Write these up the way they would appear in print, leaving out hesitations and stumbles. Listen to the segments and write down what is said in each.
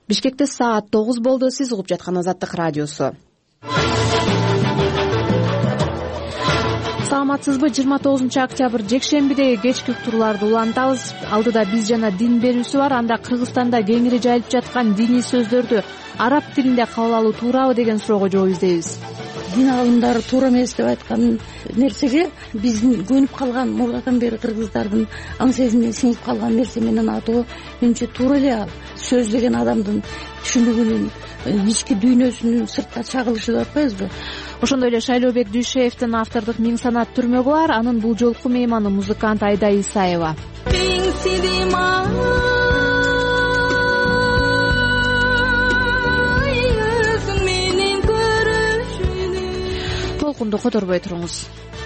Бишкекте саат 9 болду. Сиз угуп жаткан Азаттык радиосу. Саламатсызбы? 29 октябрь жекшембидеги кечки уктурууларды улантабыз. Алдыда биз жана дин берүүсү бар. Анда Кыргызстанда кеңири жайылып жаткан диний сөздөрдү араб тилинде кабыл алуу туурабы деген суроого жооп издейбиз. Дин алымдары туура эмес деп айткан нерсеге биздин көнүп калган мурдатан бери кыргыздардын аң сезимине сиңип калган нерсе менен атоо менимче туура эле. Ал сөз деген адамдын түшүнүгүнүн, ички дүйнөсүнүн сыртка чагылышы деп атпайбызбы? Ошондой эле Шайлообек Дүйшеевдин автордук Миң санат түрмөгү бар. Анын бул жолку мейманы музыкант Айда Исаева. Толкунду которбой туруңуз.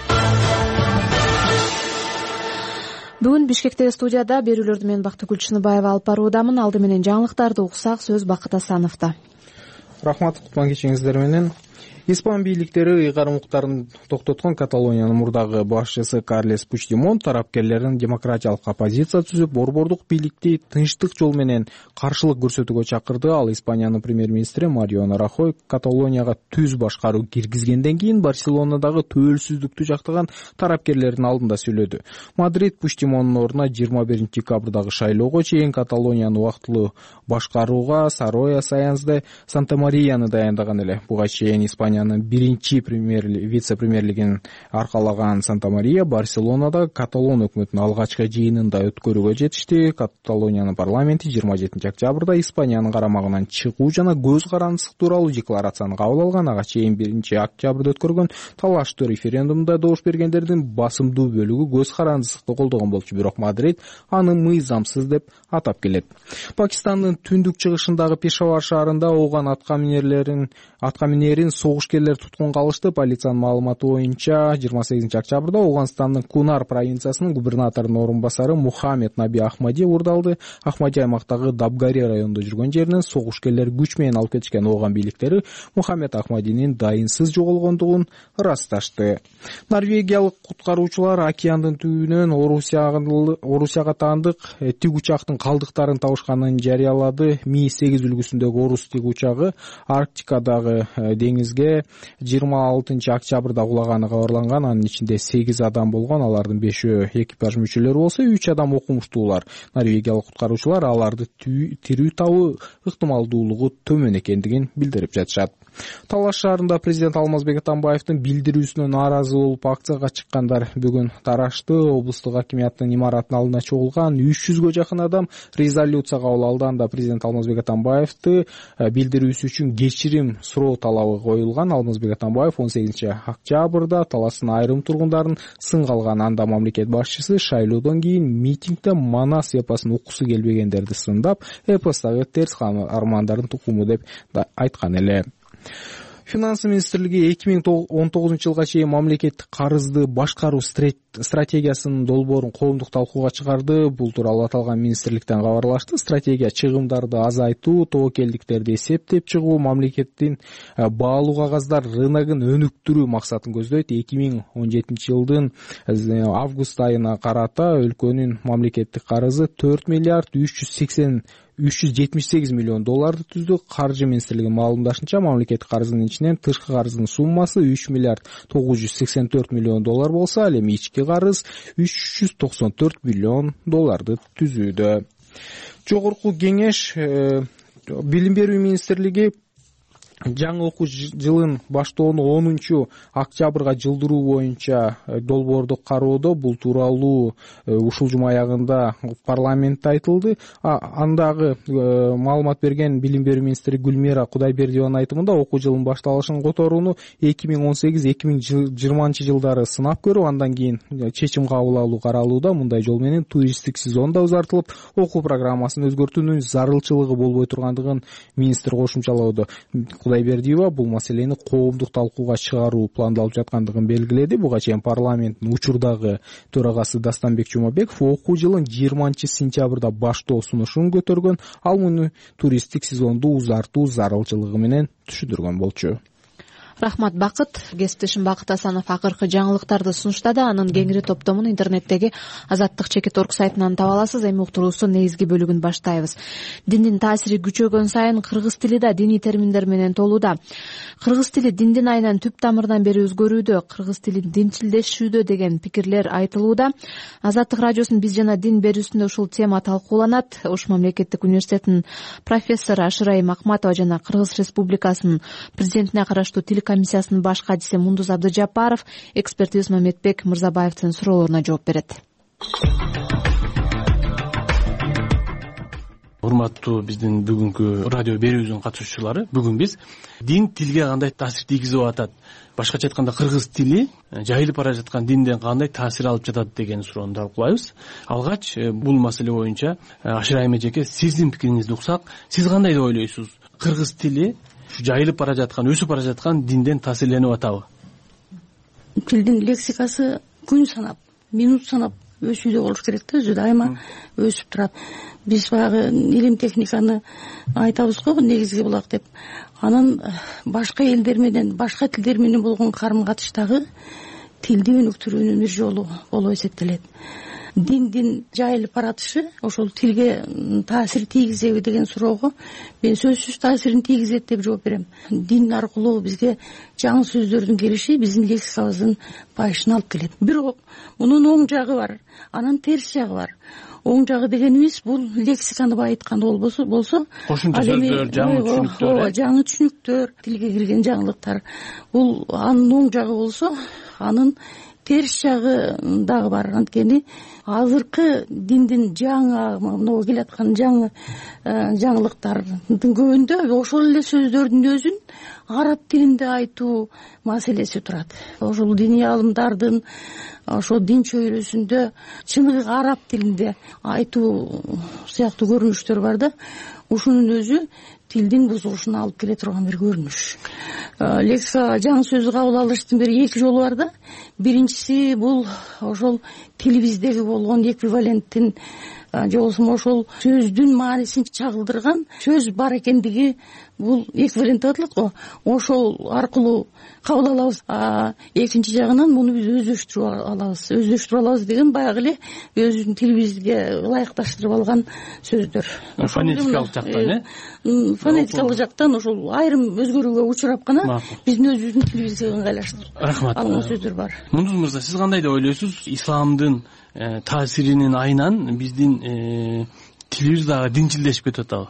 Бүгүн Бишкектеги студияда берүүлөрдү мен Бактыгүл Чыныбаева алып баруудамын. Алды менен жаңылыктарды уксак, сөз Бакыт Асановдо. Рахмат, кутман кечиңиздер менен. Испан бийликтери ыйгарым укуктарын токтоткон Каталониянын мурдагы башчысы Карлес Пучдемон тарапкерлерин демократиялык оппозиция түзүп, борбордук бийликти тынчтык жол менен каршылык көрсөтүүгө чакырды. Ал Испаниянын премьер-министри Мариано Рахой Каталонияга түз башкаруу киргизгенден кийин Барселонадагы төөлсүздүктү жактаган тарапкерлердин алдында сүйлөдү. Мадрид Пучдемондун ордуна 21 декабрдагы шайлоого чейин Каталонияны убактылуу башкарууга Сароя Саянсде Санта-Марияны даяндаган эле. Буга чейин Испаниянын биринчи вице-премьерлигин аркалаган Санта-Мария Барселонада Каталон өкмөтүнүн алгачкы жыйынында өткөрүүгө жетишти. Каталониянын парламенти 27 октябрда Испаниянын карамагынан чыгуу жана көз карандысык тууралуу декларацияны кабыл алган. Ага чейин 1 октябрда өткөргөн талаштуу референдумда добуш бергендердин басымдуу бөлүгү көз карандысыкты колдогон болчу. Бирок Мадрид аны мыйзамсыз деп атап келет. Пакистандын түндүк чыгышындагы Пешавар шаарында ооган атка минерин согушкерлер туткунга алышты. Полициянын маалыматы боюнча 28 октябрда Ауганстандын Кунар провинциясынын губернаторунун орун басары Мухаммед Наби Ахмади урдалды. Ахмади аймактагы Дабгари районунда жүргөн жеринен согушкерлер күч менен алып кетишкен. Ооган бийликтери Мухаммед Ахмадинин дайынсыз жоголгондугун ырасташты. Норвегиялык куткаруучулар океандын түбүнөн Орусияга таандык тик учактын калдыктарын табышканын жарыялады. Ми-8 үлгүсүндөгү орус тик учагы Арктикадагы деңизге 26 октябрда кулаганы кабарланган. Анын ичинде 8 адам болгон. Алардын 5-өө экипаж мүчөлөрү болсо, 3 адам окумуштуулар. Норвегиялык куткаруучулар аларды тирүү табуу ыктымалдуулугу төмөн экендигин билдирип жатышат. Талаш шаарында президент Алмазбек Атамбаевдин билдирүүсүнө нааразы болуп акцияга чыккандар бүгүн тарашты. Облустук акимияттын имаратынын алдына чогулган 300гө жакын адам резолюция кабыл алды. Анда президент Алмазбек Атамбаевди билдирүүсү үчүн кечирим суроо талабы коюлган. Алмазбек Атамбаев 18 октябрда талаштын айрым тургундарын сынга алган. Анда мамлекет башчысы шайлоодон кийин митингде Манас эпосун уккусу келбегендерди сындап, эпостагы терс армандардын тукуму деп айткан эле. Финансы министрлиги 2019 жылга чейин мамлекеттик карызды башкаруу стратегиясынын долбоорун коомдук талкууга чыгарды. Бул тууралуу аталган министрликтен кабарлашты. Стратегия чыгымдарды азайтуу, тобокелдиктерди эсептеп чыгуу, мамлекеттин баалуу кагаздар рыногун өнүктүрүү максатын көздөйт. 2017 жылдын август айына карата өлкөнүн мамлекеттик карызы 4 миллиард 378 миллион долларды түздү. Каржы министрлигинин маалымдашынча, мамлекеттик карыздын ичинен тышкы карыздын суммасы 3 миллиард 984 миллион доллар болсо, ал эми ички карыз 394 миллион долларды түзүүдө. Жогорку кеңеш билим берүү министрлиги жаңы окуу жылын баштоону 10 октябрга жылдыруу боюнча долбоорду кароодо. Бул тууралуу ушул жума аягында парламентте айтылды. Андагы маалымат берген билим берүү министри Гүлмира Кудайбердиеванын айтымында, окуу жылынын башталышын которууну 2018-2020 жылдары сынап көрүп, андан кийин чечим кабыл алуу каралууда. Мындай жол менен туристтик сезон да узартылып, окуу программасын өзгөртүүнүн зарылчылыгы болбой тургандыгын министр кошумчалоодо. Кудайбердиева бул маселени коомдук талкууга чыгаруу пландалып жаткандыгын белгиледи. Буга чейин парламенттин учурдагы төрагасы Дастанбек Жумабеков окуу жылын 20 сентябрда баштоо сунушун көтөргөн. Ал муну туристтик сезонду узартуу зарылчылыгы менен түшүндүргөн болчу. Рахмат, Бакыт. Кесиптешим Бакыт Асанов акыркы жаңылыктарды сунуштады. Анын кеңири топтомун интернеттеги azattik.org сайтынан таба аласыз. Эми уктуруубуздун негизги бөлүгүн баштайбыз. Диндин таасири күчөгөн сайын кыргыз тили да диний терминдер менен толууда. Кыргыз тили диндин айынан түп тамырдан бери өзгөрүүдө, кыргыз тили динчилдешүүдө деген пикирлер айтылууда. Азаттык радиосунун биз жана дин берүүсүндө ушул тема талкууланат. Ош мамлекеттик университетинин профессору Ашырайым Акматова жана Кыргыз Республикасынын президентине караштуу тил комиссиясынын баш катчысы Мундуз Абдыжапаров экспертибиз Мамедбек Мырзабаевдин суроолоруна жооп берет. Урматтуу биздин бүгүнкү радио берүүбүздүн катышуучулары, бүгүн биз дин тилге кандай таасир тийгизип атат, башкача айтканда кыргыз тили жайылып бара жаткан динден кандай таасир алып жатат деген суроону талкуулайбыз. Алгач бул маселе боюнча Ашырайым эжеке, сиздин пикириңизди уксак, сиз кандай деп ойлойсуз? Кыргыз тили жайылып бара жаткан, өсүп бара жаткан динден таасирленип атабы? Тилдин лексикасы күн санап, минут санап өсүүдө болуш керек да, өзү дайыма өсүп турат. Биз баягы илим техниканы айтабыз го, негизги булак деп. Анан башка элдер менен, башка тилдер менен болгон карым-катыштагы тилди өнүктүрүүнүн бир жолу болуп эсептелет. Диндин жайылып баратышы ошол тилге таасир тийгизеби деген суроого мен сөзсүз таасирин тийгизет деп жооп берем. Дин аркылуу бизге жаңы сөздөрдүн келиши биздин лексикабыздын байышына алып келет. Бирок мунун оң жагы бар, анан терс жагы бар. Оң жагы дегенибиз бул лексиканы байыткан болсо, кошумча сөздөр, жаңы түшүнүктөр, жаңы түшүнүктөр, тилге кирген жаңылыктар. Бул анын оң жагы болсо, анын терс жагы дагы бар. Анткени азыркы диндин жаңы мына келаткан жаңы жаңылыктардын көбүндө ошол эле сөздөрдүн өзүн араб тилинде айтуу маселеси турат. Ошол диний алымдардын ошол дин чөйрөсүндө чыныгы араб тилинде айтуу сыяктуу көрүнүштөр бар да. Ушунун өзү тилдин бузулушуна алып келе турган бир көрүнүш. Лексика жаңы сөздү кабыл алыштын бир эки жолу бар да. Биринчиси бул ошол тилибиздеги болгон эквиваленттин же болбосо ошол сөздүн маанисин чагылдырган сөз бар экендиги бул эквивалент деп аталат го. Ошол аркылуу кабыл алабыз. Экинчи жагынан муну биз өздөштүрүп алабыз деген баягы эле өзүбүздүн тилибизге ылайыкташтырып алган сөздөр. Фонетикалык жактан, фонетикалык жактан ошол айрым өзгөрүүгө учурап гана биздин өзүбүздүн тилибизге ыңгайлаштырып алган сөздөр бар. Мундуз мырза, сиз кандай деп ойлойсуз? Исламдын таасиринин айынан биздин тилибиз дагы динчилдешип кетип атабы?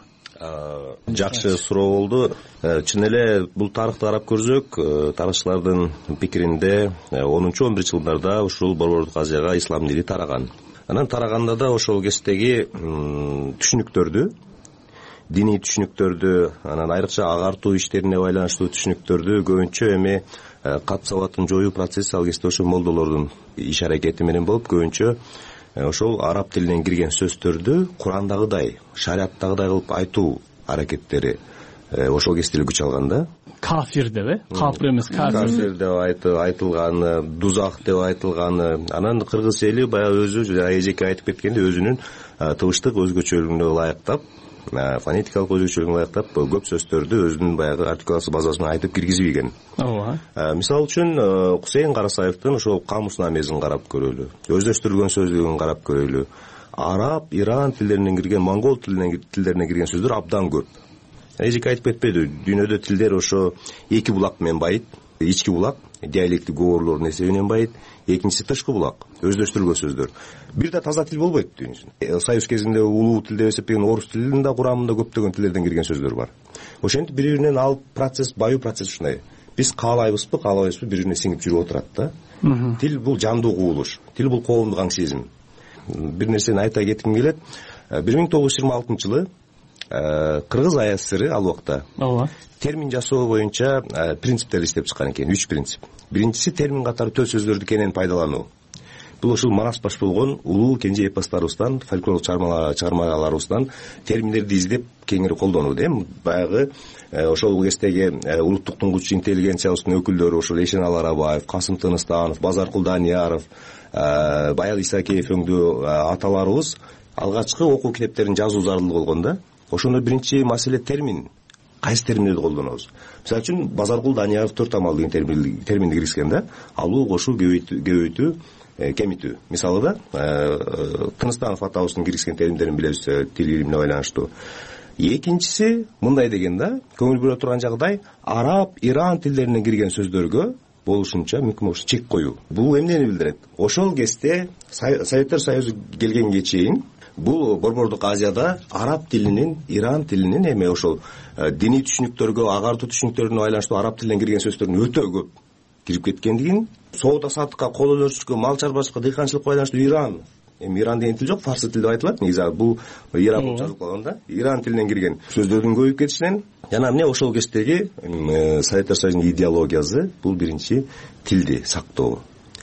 Жакшы суроо болду. Чын эле бул тарыхты карап көрсөк, тарыхчылардын пикиринде 10-11 жылдарда ушул Борбордук Азияга ислам дини тараган. Анан тараганда да ошол кездеги түшүнүктөрдү, диний түшүнүктөрдү, анан айрыкча агартуу иштерине байланыштуу түшүнүктөрдү көбүнчө эми кат сабатын жоюу процесси ал кезде ошо молдолордун иш аракети менен болуп, көбүнчө ошол араб тилинен кирген сөздөрдү Курандагыдай, шариаттагыдай кылып айтуу аракеттери ошол кезде эле күч алган да. Кафир деп, кафир эмес, кафир деп айтылганы, дузак деп айтылганы. Анан кыргыз эли баягы өзү эжеке айтып кеткендей өзүнүн тыбыштык өзгөчөлүгүнө ылайыктап, фонетикалык өзгөчөлүгүнө ылайыктап көп сөздөрдү өзүнүн баягы артикуляция базасына айтып киргизип ийген. Мисалы үчүн Кусейин Карасаевдин ошол камус-намезин карап көрөлү, өздөштүрүлгөн сөздүгүн карап көрөлү. Араб, Иран тилдеринен кирген, монгол тилдеринен кирген сөздөр абдан көп. Эжеке айтып кетпеди, дүйнөдө тилдер ошо эки булак менен байыт. Ички булак диалектик говорлордун эсебинен байыт, экинчиси тышкы булак, өздөштүрүлгөн сөздөр. Бир да таза тил болбойт дүйнөсүндө. Союз кезинде улуу тил деп эсептеген орус тилинин да курамында көптөгөн тилдерден кирген сөздөр бар. Ошентип бири-биринен алып процесс, баюу процесс ушундай. Биз каалайбызбы, каалабайбызбы, бири-бирине сиңип жүрүп отурат да. Тил бул жандуу кубулуш, тил бул коомдук аң сезим. Бир нерсени айта кетким келет. 1926-жылы Кыргыз АСР ал убакта термин жасоо боюнча принциптер иштеп чыккан экен, 3 принцип. Биринчиси термин катары төл сөздөрдү кенен пайдалануу. Бул ушул манас баш болгон улуу кенже эпостарыбыздан, фольклорлук чыгармаларыбыздан терминдерди издеп кеңири колдонуу дейм. Баягы ошол кездеги улуттук туңгуч интеллигенциябыздын өкүлдөрү ошол Эшеналы Арабаев, Касым Тыныстанов, Базаркул Данияров, Баял Исакеев өңдүү аталарыбыз алгачкы окуу китептерин жазуу зарыл болгон да. Ошондо биринчи маселе термин. кайсы терминдерди колдонобуз. Мисалы үчүн Базаркул Данияров 4 амал деген терминди киргизген да. Алуу, кошуу, көбөйтүү, кемитүү. Мисалы да Тыныстанов атабыздын киргизген терминдерин билебиз тил илимине байланыштуу. Экинчиси мындай деген да, көңүл бөлө турган жагдай араб, иран тилдеринен кирген сөздөргө болушунча мүмкүн болуш чек коюу. Бул эмнени билдирет? Ошол кезде Советтер Союзу келгенге чейин бул Борбордук Азияда араб тилинин, иран тилинин эми ошол диний түшүнүктөргө, агартуу түшүнүктөрүнө байланыштуу араб тилинен кирген сөздөрдүн өтө көп кирип кеткендигин, соода саттыкка, кол өнөрчүлүккө, мал чарбачылыкка, дыйканчылыкка байланыштуу Иран, эми Иран деген тил жок, фарсы тилде айтылат. Негизи бул Иран болуп жазылып калган да. Иран тилинен кирген сөздөрдүн көбөйүп кетишинен жана эмне ошол кездеги Советтер Союзунун идеологиясы бул биринчи тилди сактоо.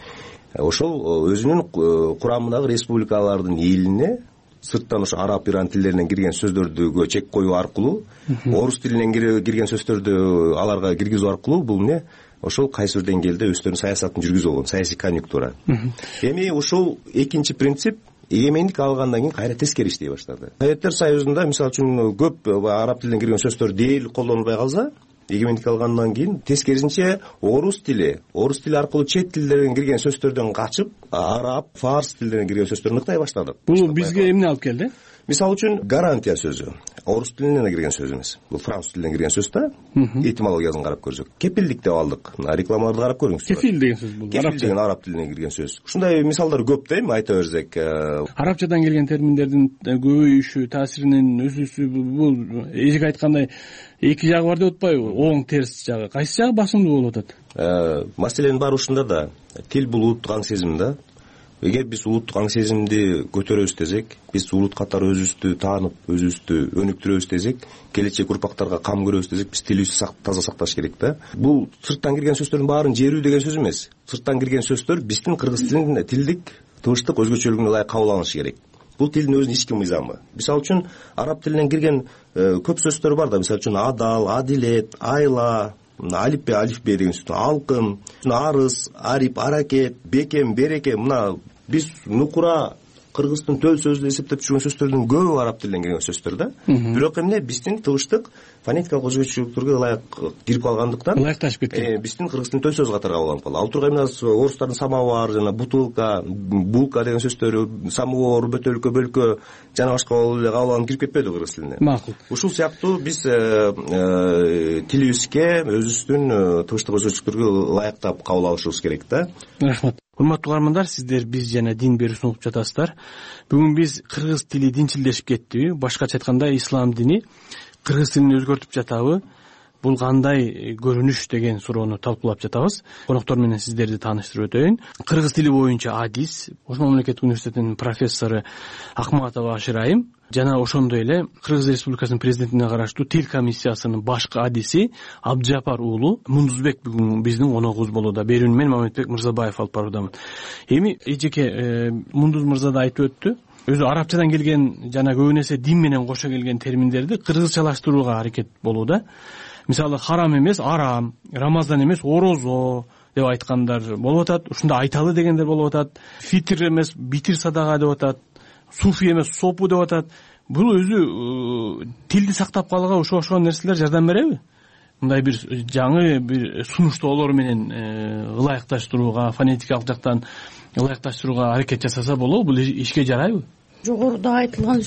Ошол өзүнүн курамындагы республикалардын элине сырттан ошо араб, иран тилдеринен кирген сөздөрдүгө чек коюу аркылуу, орус тилинен кирген сөздөрдү аларга киргизүү аркылуу бул эмне ошол кайсы бир деңгээлде өздөрүнүн саясатын жүргүзүп алган, саясий конъюнктура. Эми ошол экинчи принцип эгемендик алгандан кийин кайра тескери иштей баштады. Советтер Союзунда мисалы үчүн көп араб тилинен кирген сөздөр дээрлик колдонулбай калса, эгемендик алгандан кийин тескерисинче орус тили аркылуу чет тилдерден кирген сөздөрдөн качып, араб, фарс тилдеринен кирген сөздөрдү ыктай баштадык. Бул бизге эмне алып келди? Мисалы үчүн гарантия сөзү орус тилинен кирген сөз эмес. Бул француз тилинен кирген сөз да. Этимологиясын карап көрсөк. Кепилдик деп алдык. Рекламаларды карап көрүңүз. Кефил деген сөз бул. Кефил деген араб тилинен кирген сөз. Ушундай мисалдар көп да, эми айта берсек. Арабчадан келген терминдердин көбөйүшү, таасиринин өсүүсү бул эжеге айткандай эки жагы бар деп атпайбы? Оң, терс жагы. Кайсы жагы басымдуу болуп атат? Маселенин баары ушунда да. Тил бул улуттук аң сезим да. Эгер биз улуттук аң сезимди көтөрөбүз десек, биз улут катары өзүбүздү таанып, өзүбүздү өнүктүрөбүз десек, келечек урпактарга кам көрөбүз десек, биз тилибизди таза сакташ керек да. Бул сырттан кирген сөздөрдүн баарын жерүү деген сөз эмес. Сырттан кирген сөздөр биздин кыргыз тилинин тилдик, тыбыштык өзгөчөлүгүнө ылайык кабыл алынышы керек. Бул тилдин өзүнүн ички мыйзамы. Мисалы үчүн араб тилинен кирген көп сөздөр бар да. Мисалы үчүн адал, адилет, айла, алифбе деген сөз, алкым, арыз, арип, аракет, бекем, береке, мына биз нукура кыргыздын төл сөзү эсептеп жүргөн сөздөрдүн көбү араб тилинен кирген сөздөр да. Бирок эмне биздин тыбыштык фонетикалык өзгөчөлүктөргө ылайык кирип калгандыктан ылайыкташып кеткен. Биздин кыргыздын төл сөзү катары кабыл алынып калды. Ал тургай эмне орустардын самовар жана бутылка, булка деген сөздөрү, самовар, бөтөлкө, бөлкө жана башка болуп эле кабыл алынып кирип кетпеди кыргыз тилине. Макул. Ушул сыяктуу биз тилибизге өзүбүздүн тыбыштык өзгөчөлүктөргө ылайыктап кабыл алышыбыз керек да. Рахмат. Урматтуу угармандар, сиздер биз жана дин берүүсүн угуп жатасыздар. Бүгүн биз кыргыз тили динчилдешип кеттиби? Башкача айтканда ислам дини кыргыз тилин өзгөртүп жатабы? Бул кандай көрүнүш деген суроону талкуулап жатабыз. Коноктор менен сиздерди тааныштырып өтөйүн. Кыргыз тили боюнча адис, Ош мамлекеттик университетинин профессору Акматова Ашырайым жана ошондой эле Кыргыз Республикасынын президентине караштуу тил комиссиясынын башкы адиси Абдыжапар уулу Мундузбек бүгүн биздин коногубуз болууда. Берүүнү мен Мамедбек Мырзабаев алып баруудамын. Эми эжеке Мундуз мырза да айтып өттү. Өзү арабчадан келген жана көбүн эсе дин менен кошо келген терминдерди кыргызчалаштырууга аракет болууда. Мисалы харам эмес арам, Рамазан эмес орозо деп айткандар болуп атат. Ушунда айталы дегендер болуп атат. Фитр эмес битир садага деп атат. Суфи эмес сопу деп атат. Бул өзү тилди сактап калууга ошол нерселер жардам береби? Мындай бир жаңы бир сунуштоолор менен ылайыкташтырууга, фонетикалык жактан ылайыкташтырууга аракет жасаса болобу? Бул ишке жарайбы? Жогоруда айтылган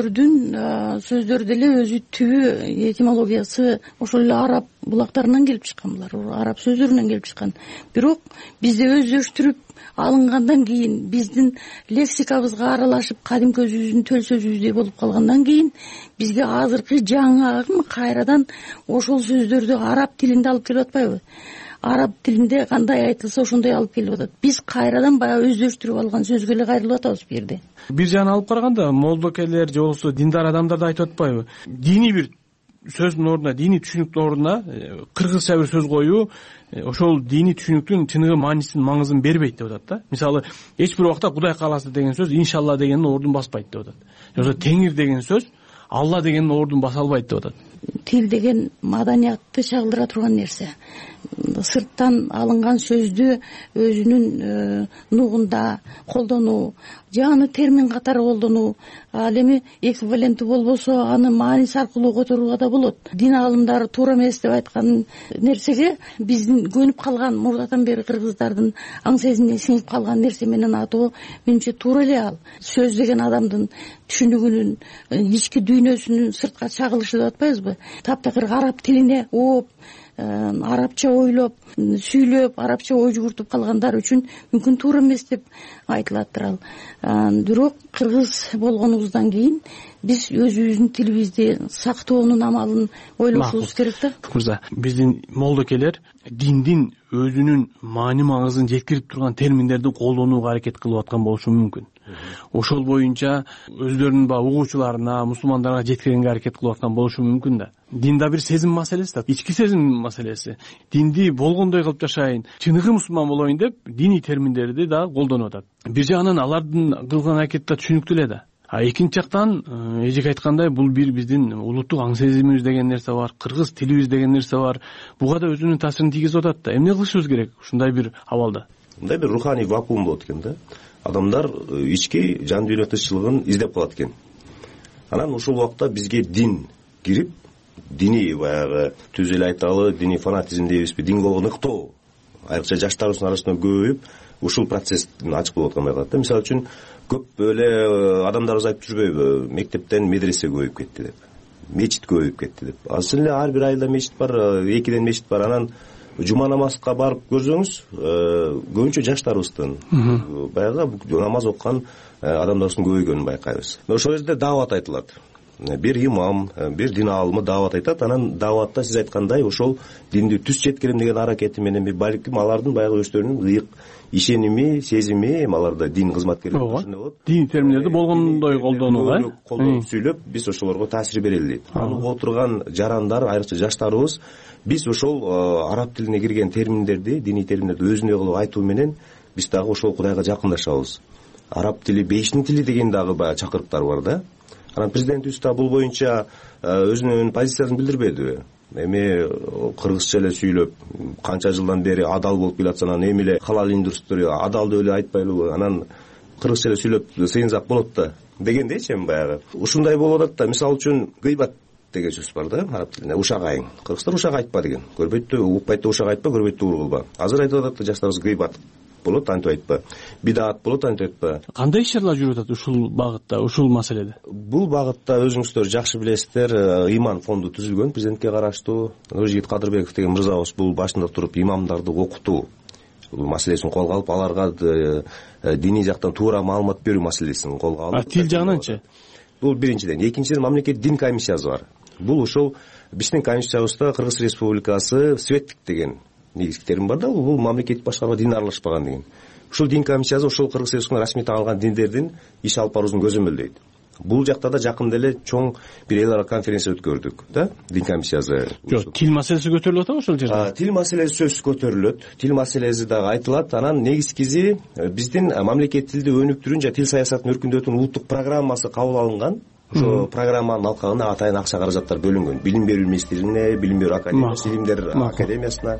сөздөр деле өзү түбү этимологиясы ошол эле араб булактарынан келип чыккан, булар араб сөздөрүнөн келип чыккан. Бирок бизде өздөштүрүп алынгандан кийин, биздин лексикабызга аралашып, кадимки өзүбүздүн төл сөзүбүздөй болуп калгандан кийин бизге азыркы жаңы агым кайрадан ошол сөздөрдү араб тилинде алып келип атпайбы? Араб тилинде кандай айтылса ошондой алып келип атат. Биз кайрадан баягы өздөштүрүп алган сөзгө эле кайрылып атабыз бу жерде. Бир жагынан алып караганда молдокелер же болбосо диндар адамдар да айтып атпайбы? Диний бир сөздүн ордуна, диний түшүнүктүн ордуна кыргызча бир сөз коюу ошол диний түшүнүктүн чыныгы маанисин, маңызын бербейт деп атат да. Мисалы, эч бир убакта Кудай кааласа деген сөз иншалла дегендин ордун баспайт деп атат. Же болбосо Теңир деген сөз Алла дегендин ордун баса албайт деп атат. Тил деген маданиятты чагылдыра турган нерсе. сырттан алынган сөздү өзүнүн нугунда колдонуу, же аны термин катары колдонуу, ал эми эквиваленти болбосо аны мааниси аркылуу которууга да болот. Дин аалымдары туура эмес деп айткан нерсеге биздин көнүп калган мурдатан бери кыргыздардын аң сезимине сиңип калган нерсе менен атоо менимче туура эле. Ал сөз деген адамдын түшүнүгүнүн, ички дүйнөсүнүн сыртка чагылышы деп атпайбызбы? Таптакыр араб тилине ооп, арабча ойлоп, сүйлөп, арабча ой жүгүртүп калгандар үчүн мүмкүн туура эмес деп айтылаттыр. Ал бирок кыргыз болгонубуздан кийин биз өзүбүздүн тилибизди сактоонун амалын ойлошубуз керек да. Мырза, биздин молдокелер диндин өзүнүн маани маңызын жеткирип турган терминдерди колдонууга аракет кылып аткан болушу мүмкүн. Ошол боюнча өздөрүнүн угуучуларына, мусулмандарга жеткиргенге аракет кылып аткан болушу мүмкүн да. Дин да бир сезим маселеси да, ички сезим маселеси. Динди болгондой кылып жашайын, чыныгы мусулман болоюн деп диний терминдерди да колдонуп атат. Бир жагынан алардын кылган аракети да түшүнүктүү эле да. Экинчи жактан эжеке айткандай, бул бир биздин улуттук аң сезимибиз деген нерсе бар, кыргыз тилибиз деген нерсе бар. Буга да өзүнүн таасирин тийгизип атат да. Эмне кылышыбыз керек ушундай бир абалда? Мындай бир руханий вакуум болот экен да. Адамдар ички жан дүйнө тынччылыгын издеп калат экен. Анан ушул убакта бизге дин кирип, диний баягы түз эле айталы, диний фанатизм дейбизби, динге болгон ыктоо айрыкча жаштарыбыздын арасында көбөйүп, ушул процесстин ачык болуп аткандай калат да. Мисалы үчүн көп эле адамдарыбыз айтып жүрбөйбү, мектептен медресе көбөйүп кетти деп, мечит көбөйүп кетти деп. Азыр эле ар бир айылда мечит бар, 2ден мечит бар. Анан жума намазга барып көрсөңүз, көбүнчө жаштарыбыздын баягы намаз окуган адамдарыбыздын көбөйгөнүн байкайбыз. Ошол жерде даават айтылат. Бир имам, бир дин аалымы даават айтат. Анан дааватта сиз айткандай ошол динди түз жеткирем деген аракети менен балким алардын баягы өздөрүнүн ыйык ишеними, сезими, аларда дин кызматкерлери ушундай болот. Дин терминдерди болгондой колдонууга колдонуп сүйлөп, биз ошолорго таасир берели дейт. Аны угуп отурган жарандар, айрыкча жаштарыбыз, биз ошол араб тилине кирген терминдерди, диний терминдерди өзүндөй кылып айтуу менен биз дагы ошол Кудайга жакындашабыз. Араб тили бейиштин тили деген дагы баягы чакырыктар бар да. Анан президентибиз да бул боюнча өзүнүн позициясын билдирбедиби? Эми кыргызча эле сүйлөп, канча жылдан бери адал болуп келатсаң, эми эле халал индустрия адал деп эле айтпайлыбы? Анан кыргызча эле сүйлөп сыйынсак болот да дегендейчи эми баягы. Ушундай болуп атат да. Мисалы үчүн гыйбат деген сөз бар да араб тилинде, ушак айың. Кыргыздар ушак айтпа деген. Көрбөйт да, укпайт да, ушак айтпа, көрбөйт да, ур кылба. Азыр айтып атат да жаштарыбыз гыйбат болот, антип айтпа. Бидаат болот, антип айтпа. Кандай ишарлар жүрүп атат ушул багытта, ушул маселеде? Бул багытта өзүңүздөр жакшы билесиздер, иман фонду түзүлгөн президентке караштуу. Нуржигит Кадырбеков деген мырзабыз бул башында туруп имамдарды окутуу маселесин колго алып, аларга диний жактан туура маалымат берүү маселесин колго алып. Тил жагынанчы? Бул биринчиден. Экинчиден, мамлекет дин комиссиясы бар. Бул ошол биздин комиссиябызда Кыргыз Республикасы светтик деген негизги термин бар да, бул мамлекет башкарууга дин аралашпаган деген. Ушул дин комиссиясы ошол Кыргыз Республикасынын расмий таалган диндердин иш алып баруусун көзөмөлдөйт. Бул жакта да жакында эле чоң бир эл аралык конференция өткөрдүк да, дин комиссиясы. Жок, тил маселеси көтөрүлүп атабы ошол жерде? Тил маселеси сөзсүз көтөрүлөт. Тил маселеси дагы айтылат. Анан негизгиси биздин мамлекет тилди өнүктүрүүнү жана тил саясатын өркүндөтүүнүн улуттук программасы кабыл алынган. Ошо программанын алкагына атайын акча каражаттар бөлүнгөн. Билим берүү министрлигине, билим берүү академиясына, илимдер академиясына.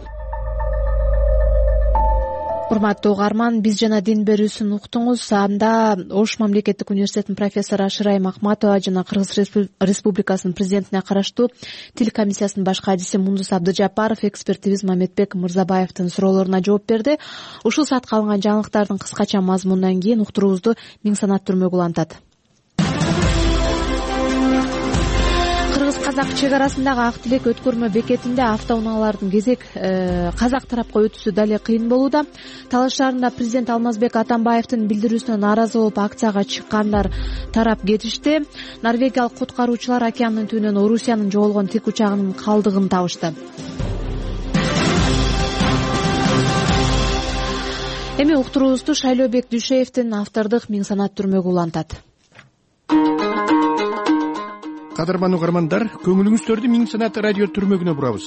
Урматтуу угарман, биз жана дин берүүсүн уктуңуз. Анда Ош мамлекеттик университетинин профессору Шырай Махматова жана Кыргыз Республикасынын президентине караштуу тил комиссиясынын баш кадиси Мундус Абдыжапаров экспертибиз Мамедбек Мырзабаевдин суроолоруна жооп берди. Ушул саатка алынган жаңылыктардын кыскача мазмунунан кийин уктуруубузду Миң Санат Түрмөгүл улантат. Казак чек арасындагы Ак Тилек өткөрмө бекетинде автоунаалардын кезек казак тарапка өтүүсү дале кыйын болууда. Талаш шаарында президент Алмазбек Атамбаевдин билдирүүсүнө нааразы болуп акцияга чыккандар тарап кетишти. Норвегиялык куткаруучулар океандын түбүнөн Орусиянын жоголгон тик учагынын калдыгын табышты. Эми уктуруубузду Шайлообек Дүйшеевдин автордук Миң Санат Түрмөгүл улантат. Кадырман угармандар, көңүлүңүздөрдү Миң Санат радио түрмөгүнө бурабыз.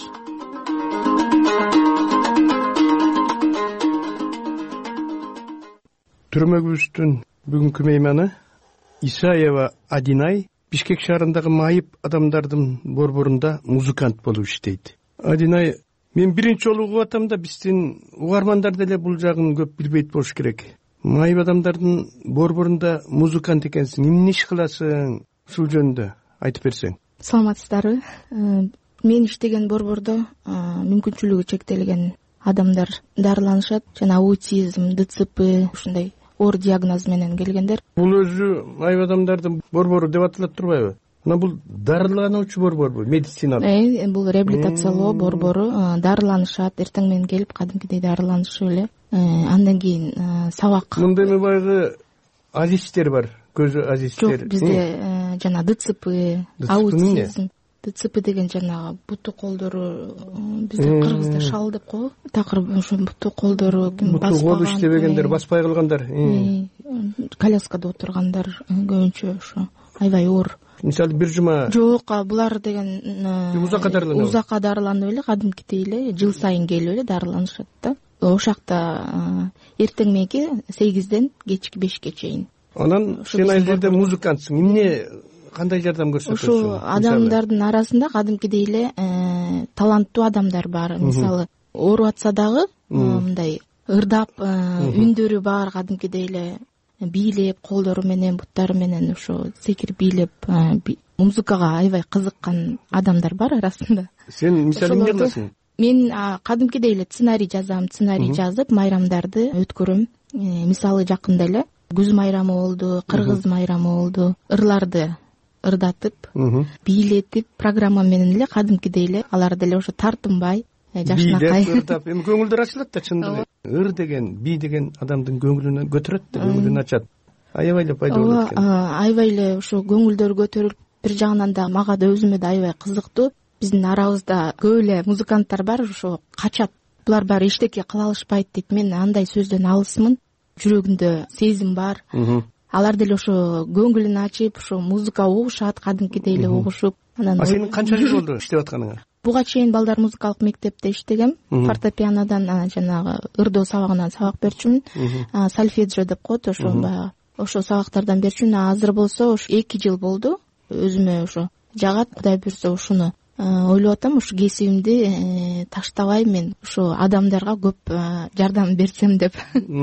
Түрмөгүбүздүн бүгүнкү мейманы Исаева Адинай Бишкек шаарындагы майып адамдардын борборунда музыкант болуп иштейт. Адинай мен биринчи жолу угуп атам да биздин угармандар деле бул жагын көп билбейт болуш керек. Майып адамдардын борборунда музыкант экенсиң, эмне иш кыласың? Ушул жөнүндө айтып берсең. Саламатсыздарбы? Мен иштеген борбордо мүмкүнчүлүгү чектелген адамдар дарыланышат. Жана аутизм, ДЦП, ушундай оор диагноз менен келгендер. Бул өзү майып адамдардын борбору деп аталат турбайбы? Мына бул дарылануучу борборбу, медициналык? Бул реабилитациялоо борбору. Дарыланышат, эртең менен келип кадимкидей дарыланышып эле. Андан кийин сабак. Мында эми баягы азистер бар, көзү азистер. Жок, бизде жана ДЦП, аутизм. ДЦП деген жанагы буту колдору, бизде кыргызда шал деп коебу. Такыр ошо буту колдору баспаган, кол иштебегендер, баспай калгандар, коляскада отургандар көбүнчө ошо аябай оор. Мисалы бир жума. Жок, булар деген узакка дарыланат. Узакка дарыланып эле, кадимкидей эле жыл сайын келип эле дарыланышат да. Ошакта эртең мененки 8ден кечки 5ке чейин. Анан сен ал жерде музыкантсың. Эмне, кандай жардам көрсөтөсүң? Ошо адамдардын арасында кадимкидей эле таланттуу адамдар бар. Мисалы ооруп атса дагы мындай ырдап, үндөрү бар, кадимкидей эле бийлеп, колдору менен, буттары менен ошо секирип бийлеп, музыкага аябай кызыккан адамдар бар арасында. Сен мисалы эмне кыласың? Мен кадимкидей эле сценарий жазам, сценарий жазып, майрамдарды өткөрөм. Мисалы жакында эле күз майрамы болду, кыргыз майрамы болду. Ырларды ырдатып, бийлетип, программа менен эле кадимкидей эле алар деле ошо тартынбай, жашынакай ырдап, эми көңүлдөр ачылат да, чындыгы. Ыр деген, би деген адамдын көңүлүн көтөрөт да, көңүлүн ачат. Аябай эле пайдалуу экен. Аябай эле ошо көңүлдөр көтөрүлүп, бир жагынан да мага да өзүмө да аябай кызыктуу. Биздин арабызда көп эле музыканттар бар, ошо качат. Булар баары эчтеке кыла алышпайт дейт. Мен андай сөздөн алысмын. Жүрөгүндө сезим бар. Алар деле ошо көңүлүн ачып, ошо музыка угушат, кадимкидей эле угушуп. А сен канча жыл болду иштеп атканыңа? Буга чейин балдар музыкалык мектепте иштегем. Фортепианодан жанагы ырдоо сабагынан сабак берчүмүн. Сольфеджио деп коет, ошо баягы. Ошо сабактардан берчүмүн. Азыр болсо ошо 2 жыл болду. Өзүмө ошо жагат, Кудай буйрса ушуну ойлоп атам, ушу кесибимди таштабай мен ушу адамдарга көп жардам берсем деп.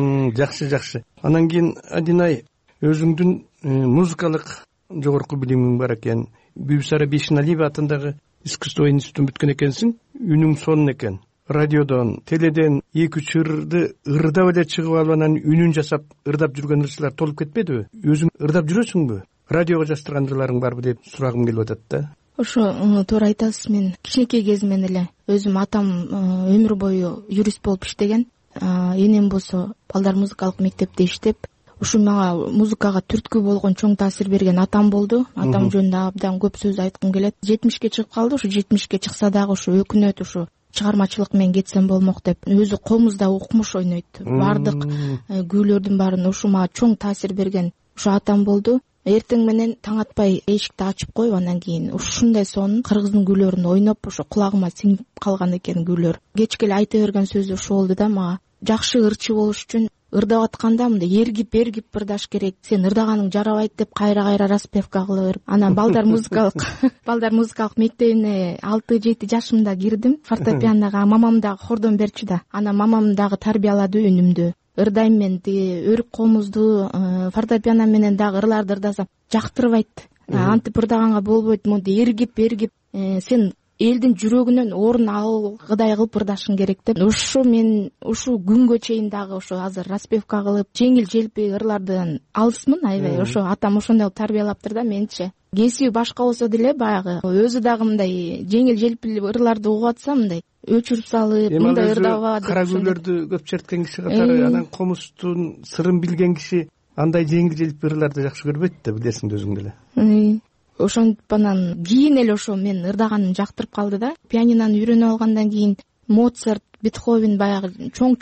Жакшы. Анан кийин Адинай, өзүңдүн музыкалык жогорку билимиң бар экен. Бибисара Бишналиева атындагы искусство институтун бүткөн экенсиң. Үнүң сонун экен. Радиодон, теледен 2-3 ырды ырдап эле чыгып алып, анан үнүн жасап ырдап жүргөн ырчылар толуп кетпедиби? Өзүң ырдап жүрөсүңбү? Радиого жаздырган ырларың барбы деп сурагым келип атат да. Ошо туура айтасыз. Мен кичинекей кезимден эле өзүм атам өмүр бою юрист болуп иштеген. Энем болсо балдар музыкалык мектепте иштеп, ушу мага музыкага түрткү болгон, чоң таасир берген атам болду. Атам жөнүндө абдан көп сөз айткым келет. 70ке чыгып калды. Ушу 70ке чыкса дагы ушу өкүнөт, ушу чыгармачылык менен кетсем болмок деп. Өзү комузда укмуш ойнойт. Бардык күүлөрдүн баарын ушу мага чоң таасир берген ушу атам болду. Эртең менен таң атпай эшикти ачып коюп, андан кийин ушундай сонун кыргыздын күйлөрүн ойноп, ошо кулагыма сиңип калган экен күйлөр. Кечке эле айта берген сөзү ошо болду да мага. Жакшы ырчы болуш үчүн ырдап атканда мындай эргип ырдаш керек. Сен ырдаганың жарабайт деп кайра распевка кыла берип. Анан балдар музыкалык мектебине 6-7 жашымда кирдим. Фортепианога мамам дагы хордон берчү да. Анан мамам дагы тарбиялады үнүмдү. Ырдайм мен, өрүк комузду фортепиано менен дагы ырларды ырдасам жактырбайт. Антип ырдаганга болбойт, мондай эргип сен элдин жүрөгүнөн орун алгыдай кылып ырдашың керек деп. Ушу мен ушу күнгө чейин дагы ошо азыр распевка кылып, жеңил желпи ырлардан алысмын аябай. Ошо атам ошондой тарбиялаптыр да менчи. Кесиби башка болсо деле баягы өзү дагы мындай жеңил желпи ырларды угуп атса мындай өчүрүп салып, мындай ырдаба деп. Кара күйлөрдү көп черткен киши катары, анан комустун сырын билген киши андай жеңил желпи ырларды жакшы көрбөйт да, билесиң да өзүң деле. Ошентип анан кийин эле ошо мен ырдаганым жактырып калды да. Пианинону үйрөнүп алгандан кийин Моцарт, Бетховен баягы чоң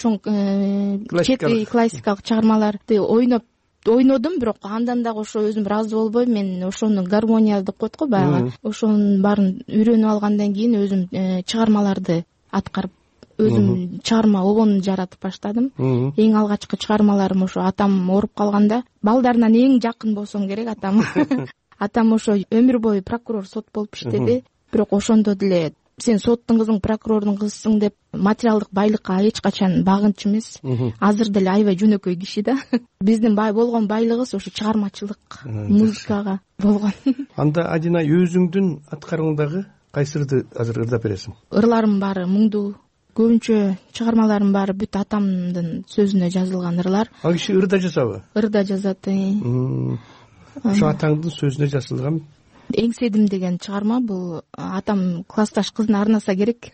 классикалык чыгармаларды ойнодум, бирок андан дагы ошо өзүм ыраазы болбой, мен ошону гармония деп коет го баягы. Ошонун баарын үйрөнүп алгандан кийин өзүм чыгармаларды аткарып, өзүм чыгарма обон жаратып баштадым. Эң алгачкы чыгармаларым ошо атам ооруп калганда, балдарынан эң жакын болсом керек атам. Атам ошо өмүр бою прокурор, сот болуп иштеди, бирок ошондо деле сен соттун кызың, прокурордун кызысың деп материалдык байлыкка эч качан багынчу эмес. Азыр деле аябай жөнөкөй киши да. Биздин болгон байлыгыбыз ошо чыгармачылык, музыкага болгон. Анда Адина, өзүңдүн аткарууңдагы кайсырды азыр ырдап бересиң? Ырларым баары муңдуу. Көбүнчө чыгармаларым баары бүт атамдын сөзүнө жазылган ырлар. Ал киши ырда жазабы? Ырда жазат. Ошо атаңдын сөзүнө жазылган. Эңседим деген чыгарма, бул атам классташ кызына арнаса керек.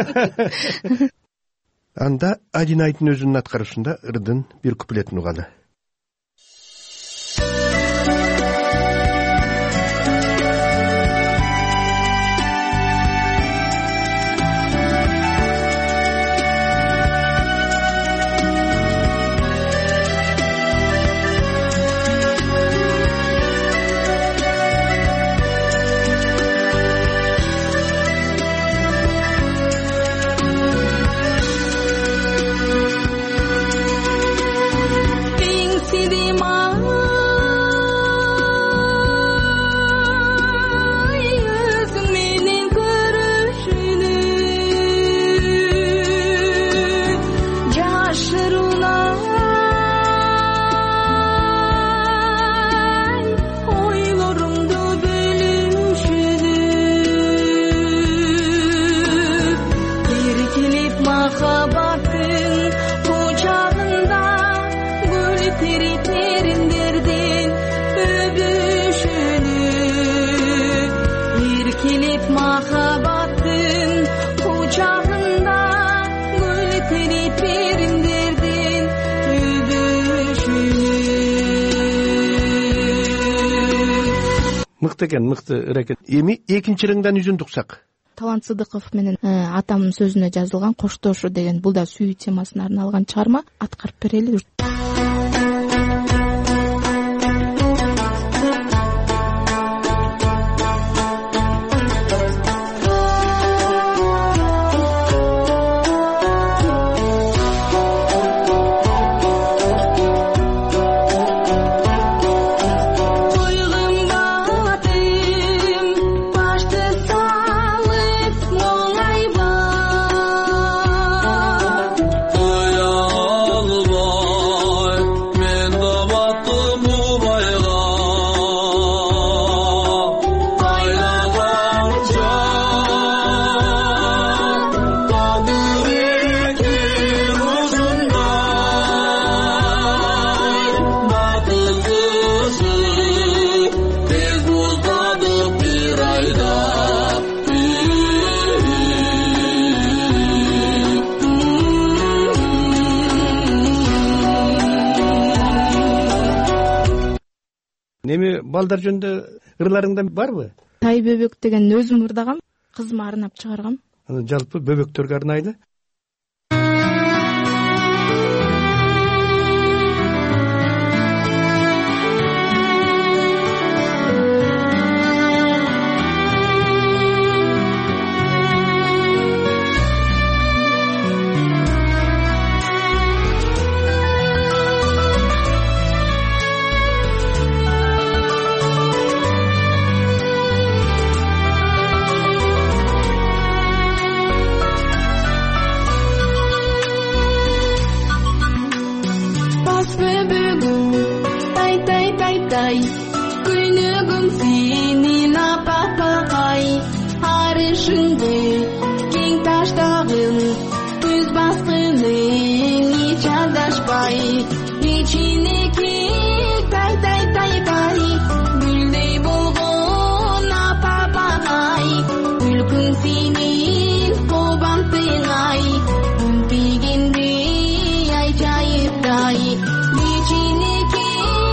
Анда Адинайдын өзүнүн аткарышында ырдын бир куплетин угалы. Мыкты экен, мыкты ыракет. Эми экинчи ырыңдан үзүн туксак. Талант Сыдыков менен атамдын сөзүнө жазылган Коштошу деген, бул да сүйүү темасына арналган чыгарма. Аткарып берели. Эми балдар жөнүндө ырларыңда барбы? Тай бөбөк деген өзүм ырдагам, кызыма арнап чыгаргам. Жалпы бөбөктөргө арнайлы. Күнүгүм сенин апапакай, арышыңды кең таштагын, күз баскының эч адашпай, ичинеки тай, гүлдөй болгон апапакай, күлкүң сенин кубантыңай, күнпегенди айчайыптай, ичинеки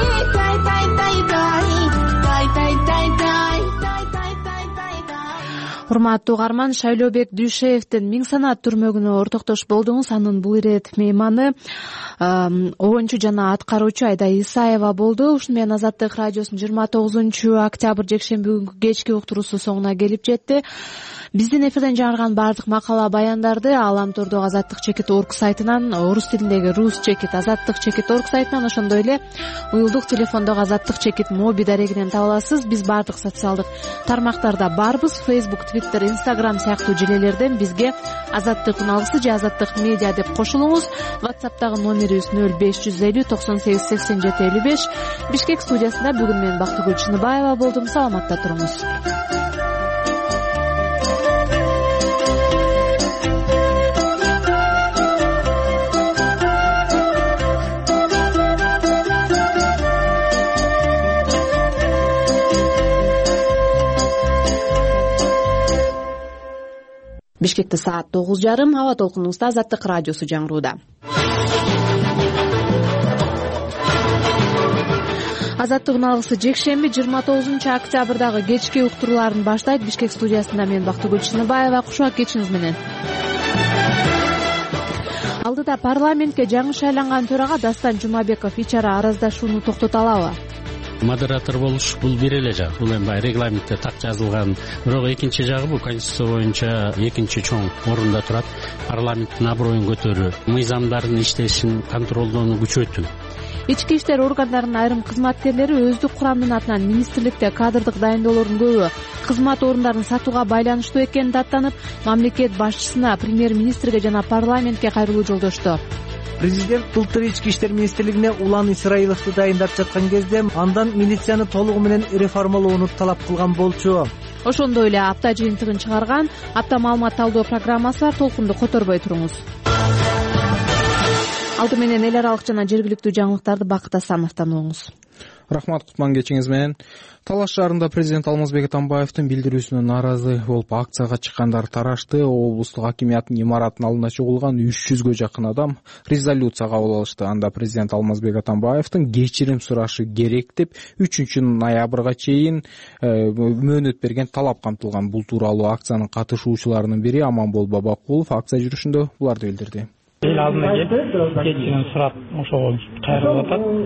Урматтуу угарман, Шайлообек Дүйшеевдин Миң санаат түрмөгүнө ортоктош болдуңуз. Анын бул ирет мейманы оюнчу жана аткаруучу Айда Исаева болду. Ушуну менен Азаттык радиосунун 29-октябрь жекшемби күнкү кечки уктуруусу соңуна келип жетти. Биздин эфирден жаңырган баардык макала баяндарды Аламтордогу Азаттык.org сайтынан, орус тилиндеги Rus Chekit Азаттык.org сайтынан, ошондой эле уюлдук телефондогу Азаттык Chekit моби дарегинен таба аласыз. Биз баардык социалдык тармактарда барбыз: Facebook, Twitter, Twitter, Instagram сыяктуу желелерден бизге Азаттык уналгысы же Азаттык медиа деп кошулуңуз. WhatsApp'тагы номерибиз 0550 98 87 55. Бишкек студиясында бүгүн мен Бактыгүл Чыныбаева болдум. Саламатта туруңуз. Бишкекте саат 9:30. Аба толкунубузда Азаттык радиосу жаңырууда. Азаттык алгысы жекшемби 29-октябрдагы кечки уктурууларын баштайт. Бишкек студиясында мен Бактыгүл Чыныбаева. Кушак кечиңиз менен. Алдыда парламентке жаңы шайланган төрага Дастан Жумабеков ичара араздашууну токтото алабы? Модератор болуш бул бир эле жак. Бул эми баягы регламентте так жазылган. Бирок экинчи жагы бул конституция боюнча экинчи чоң орунда турат. Парламенттин аброюн көтөрүү, мыйзамдардын иштешин контролдоону күчөтүү. Ички иштер органдарынын айрым кызматкерлери өздүк курамдын атынан министрликте кадрдык дайындоолордун көбү кызмат орундарын сатууга байланыштуу экенин даттанып, мамлекет башчысына, премьер-министрге жана парламентке кайрылуу жолдошту. Президент былтыр ички иштер министрлигине Улан Исраиловду дайындап жаткан кезде андан милицияны толугу менен реформалоону талап кылган болчу. Ошондой эле апта жыйынтыгын чыгарган апта маалымат талдоо программасы бар. Толкунду которбой туруңуз. Алды менен эл аралык жана жергиликтүү жаңылыктарды Бакыт Асановдон угуңуз. Рахмат, кутман кечиңиз менен. Талаш шаарында президент Алмазбек Атамбаевдин билдирүүсүнө нааразы болуп акцияга чыккандар тарашты. Облустук акимияттын имаратынын алдына чогулган 300гө жакын адам резолюция кабыл алышты. Анда президент Алмазбек Атамбаевдин кечирим сурашы керек деп 3-ноябрга чейин мөөнөт берген талап камтылган. Бул тууралуу акциянын катышуучуларынын бири Аманбол Бабакулов акция жүрүшүндө буларды билдирди. Эл алдына келип, кечирим сурап, ошого кайрылып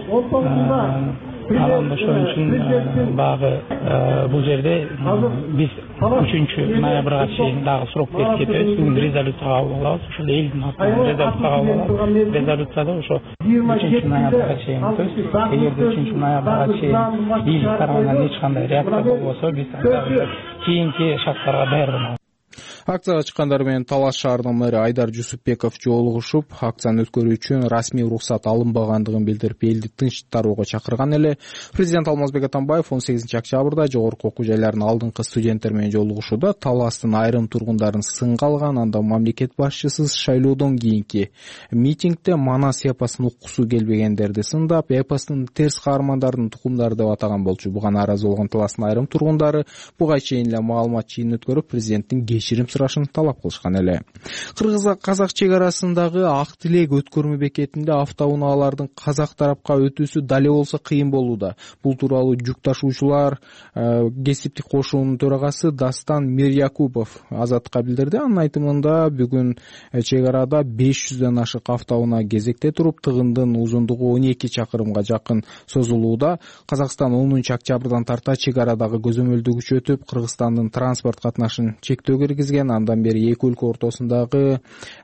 атат. Анан ошон үчүн багы бул жерде биз 3-ноябрга чейин дагы срок берип кетебиз. Бүгүн резолюция кабыл алабыз. Ошол элдин атынан резолюция кабыл алабыз. Резолюцияда ошо 3-ноябрга чейин, эгерде 3-ноябрга чейин эл тарабынан эч кандай реакция болбосо, биз кийинки шарттарга даярданабыз. Акцияга чыккандар менен Талаш шаарынын мэри Айдар Жусупбеков жолугушуп, акцияны өткөрүү үчүн расмий уруксат алынбагандыгын билдирип, элди тынч тарууга чакырган эле. Президент Алмазбек Атамбаев 18-октябрда жогорку окуу жайларынын алдыңкы студенттер менен жолугушууда Таластын айрым тургундарын сынга алган. Анда мамлекет башчысы шайлоодон кийинки митингде Манас эпосун уккусу келбегендерди сындап, эпостун терс каармандардын тукумдары деп атаган болчу. Буга нааразы болгон Таластын айрым тургундары буга чейин эле маалымат жыйынын өткөрүп, президенттин кечирим сурашын талап кылышкан эле. Кыргыз-казак чек арасындагы Ак Тилек өткөрмө бекетинде автоунаалардын казак тарапка өтүүсү дале болсо кыйын болууда. Бул тууралуу жүк ташуучулар кесиптик кошуунун төрагасы Дастан Мирякупов Азаттыкка билдирди. Анын айтымында бүгүн чек арада 500дөн ашык автоунаа кезекте туруп, тыгындын узундугу 12 чакырымга жакын созулууда. Казакстан 10-октябрдан тарта чек арадагы көзөмөлдү күчөтүп, Кыргызстандын транспорт катнашын чектөө киргизген. Андан бери эки өлкө ортосундагы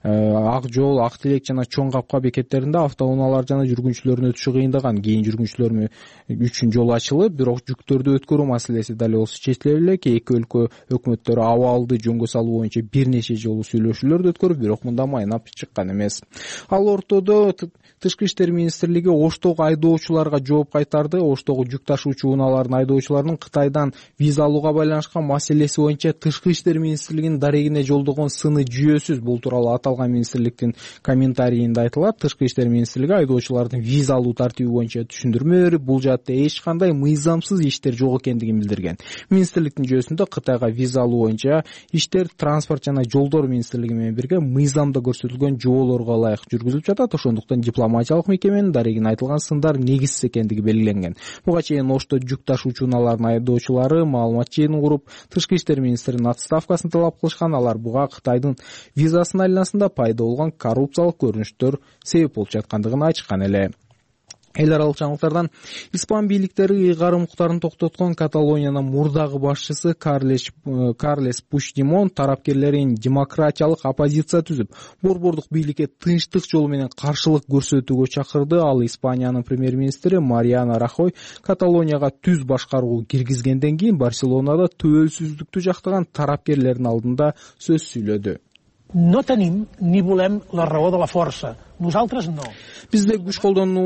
Ак Жол, Ак Тилек жана Чоң Капка бекеттеринде автоунаалар жана жүргүнчүлөрдүн өтүшү кыйындаган. Кийин жүргүнчүлөр үчүн жол ачылып, бирок жүктөрдү өткөрүү маселеси дале болсо чечиле элек. Эки өлкө өкмөттөрү абалды жөнгө салуу боюнча бир нече жолу сүйлөшүүлөрдү өткөрүп, бирок мында майнап чыккан эмес. Ал ортодо Тышкы иштер министрлиги Оштогу айдоочуларга жооп кайтарды. Оштогу жүк ташуучу унаалардын айдоочуларынын Кытайдан виза алууга байланышкан маселеси боюнча Тышкы иштер министрлигинин дарегине жолдогон сыны жүйөсүз. Бул тууралуу аталган министрликтин комментарийинде айтылат. Тышкы иштер министрлиги айдоочулардын виза алуу тартиби боюнча түшүндүрмө берип, бул жаатта эч кандай мыйзамсыз иштер жок экендигин билдирген. Министрликтин жүйөсүндө Кытайга виза алуу боюнча иштер транспорт жана жолдор министрлиги менен бирге мыйзамда көрсөтүлгөн жоолорго ылайык жүргүзүлүп жатат. Ошондуктан дипломатиялык мекеменин дарегине айтылган сындар негизсиз экендиги белгиленген. Буга чейин Ошто жүк ташуучу унаалардын айдоочулары маалымат жыйынын куруп, Тышкы иштер министринин отставкасын талап кылышкан. Алар буга Кытайдын визасынын айланасында пайда болгон коррупциялык көрүнүштөр себеп болуп жаткандыгын ачкан эле. эл аралык жаңылыктардан испан бийликтери ыйгарым укуктарын токтоткон Каталониянын мурдагы башчысы Карлес Пучдемон тарапкерлерин демократиялык оппозиция түзүп, борбордук бийликке тынчтык жолу менен каршылык көрсөтүүгө чакырды. Ал Испаниянын премьер-министри Мариано Рахой Каталонияга түз башкаруу киргизгенден кийин Барселонада төбөлсүздүктү жактаган тарапкерлердин алдында сөз сүйлөдү. No tenim ni volem la raó de la força. Nosaltres no. Бизде күч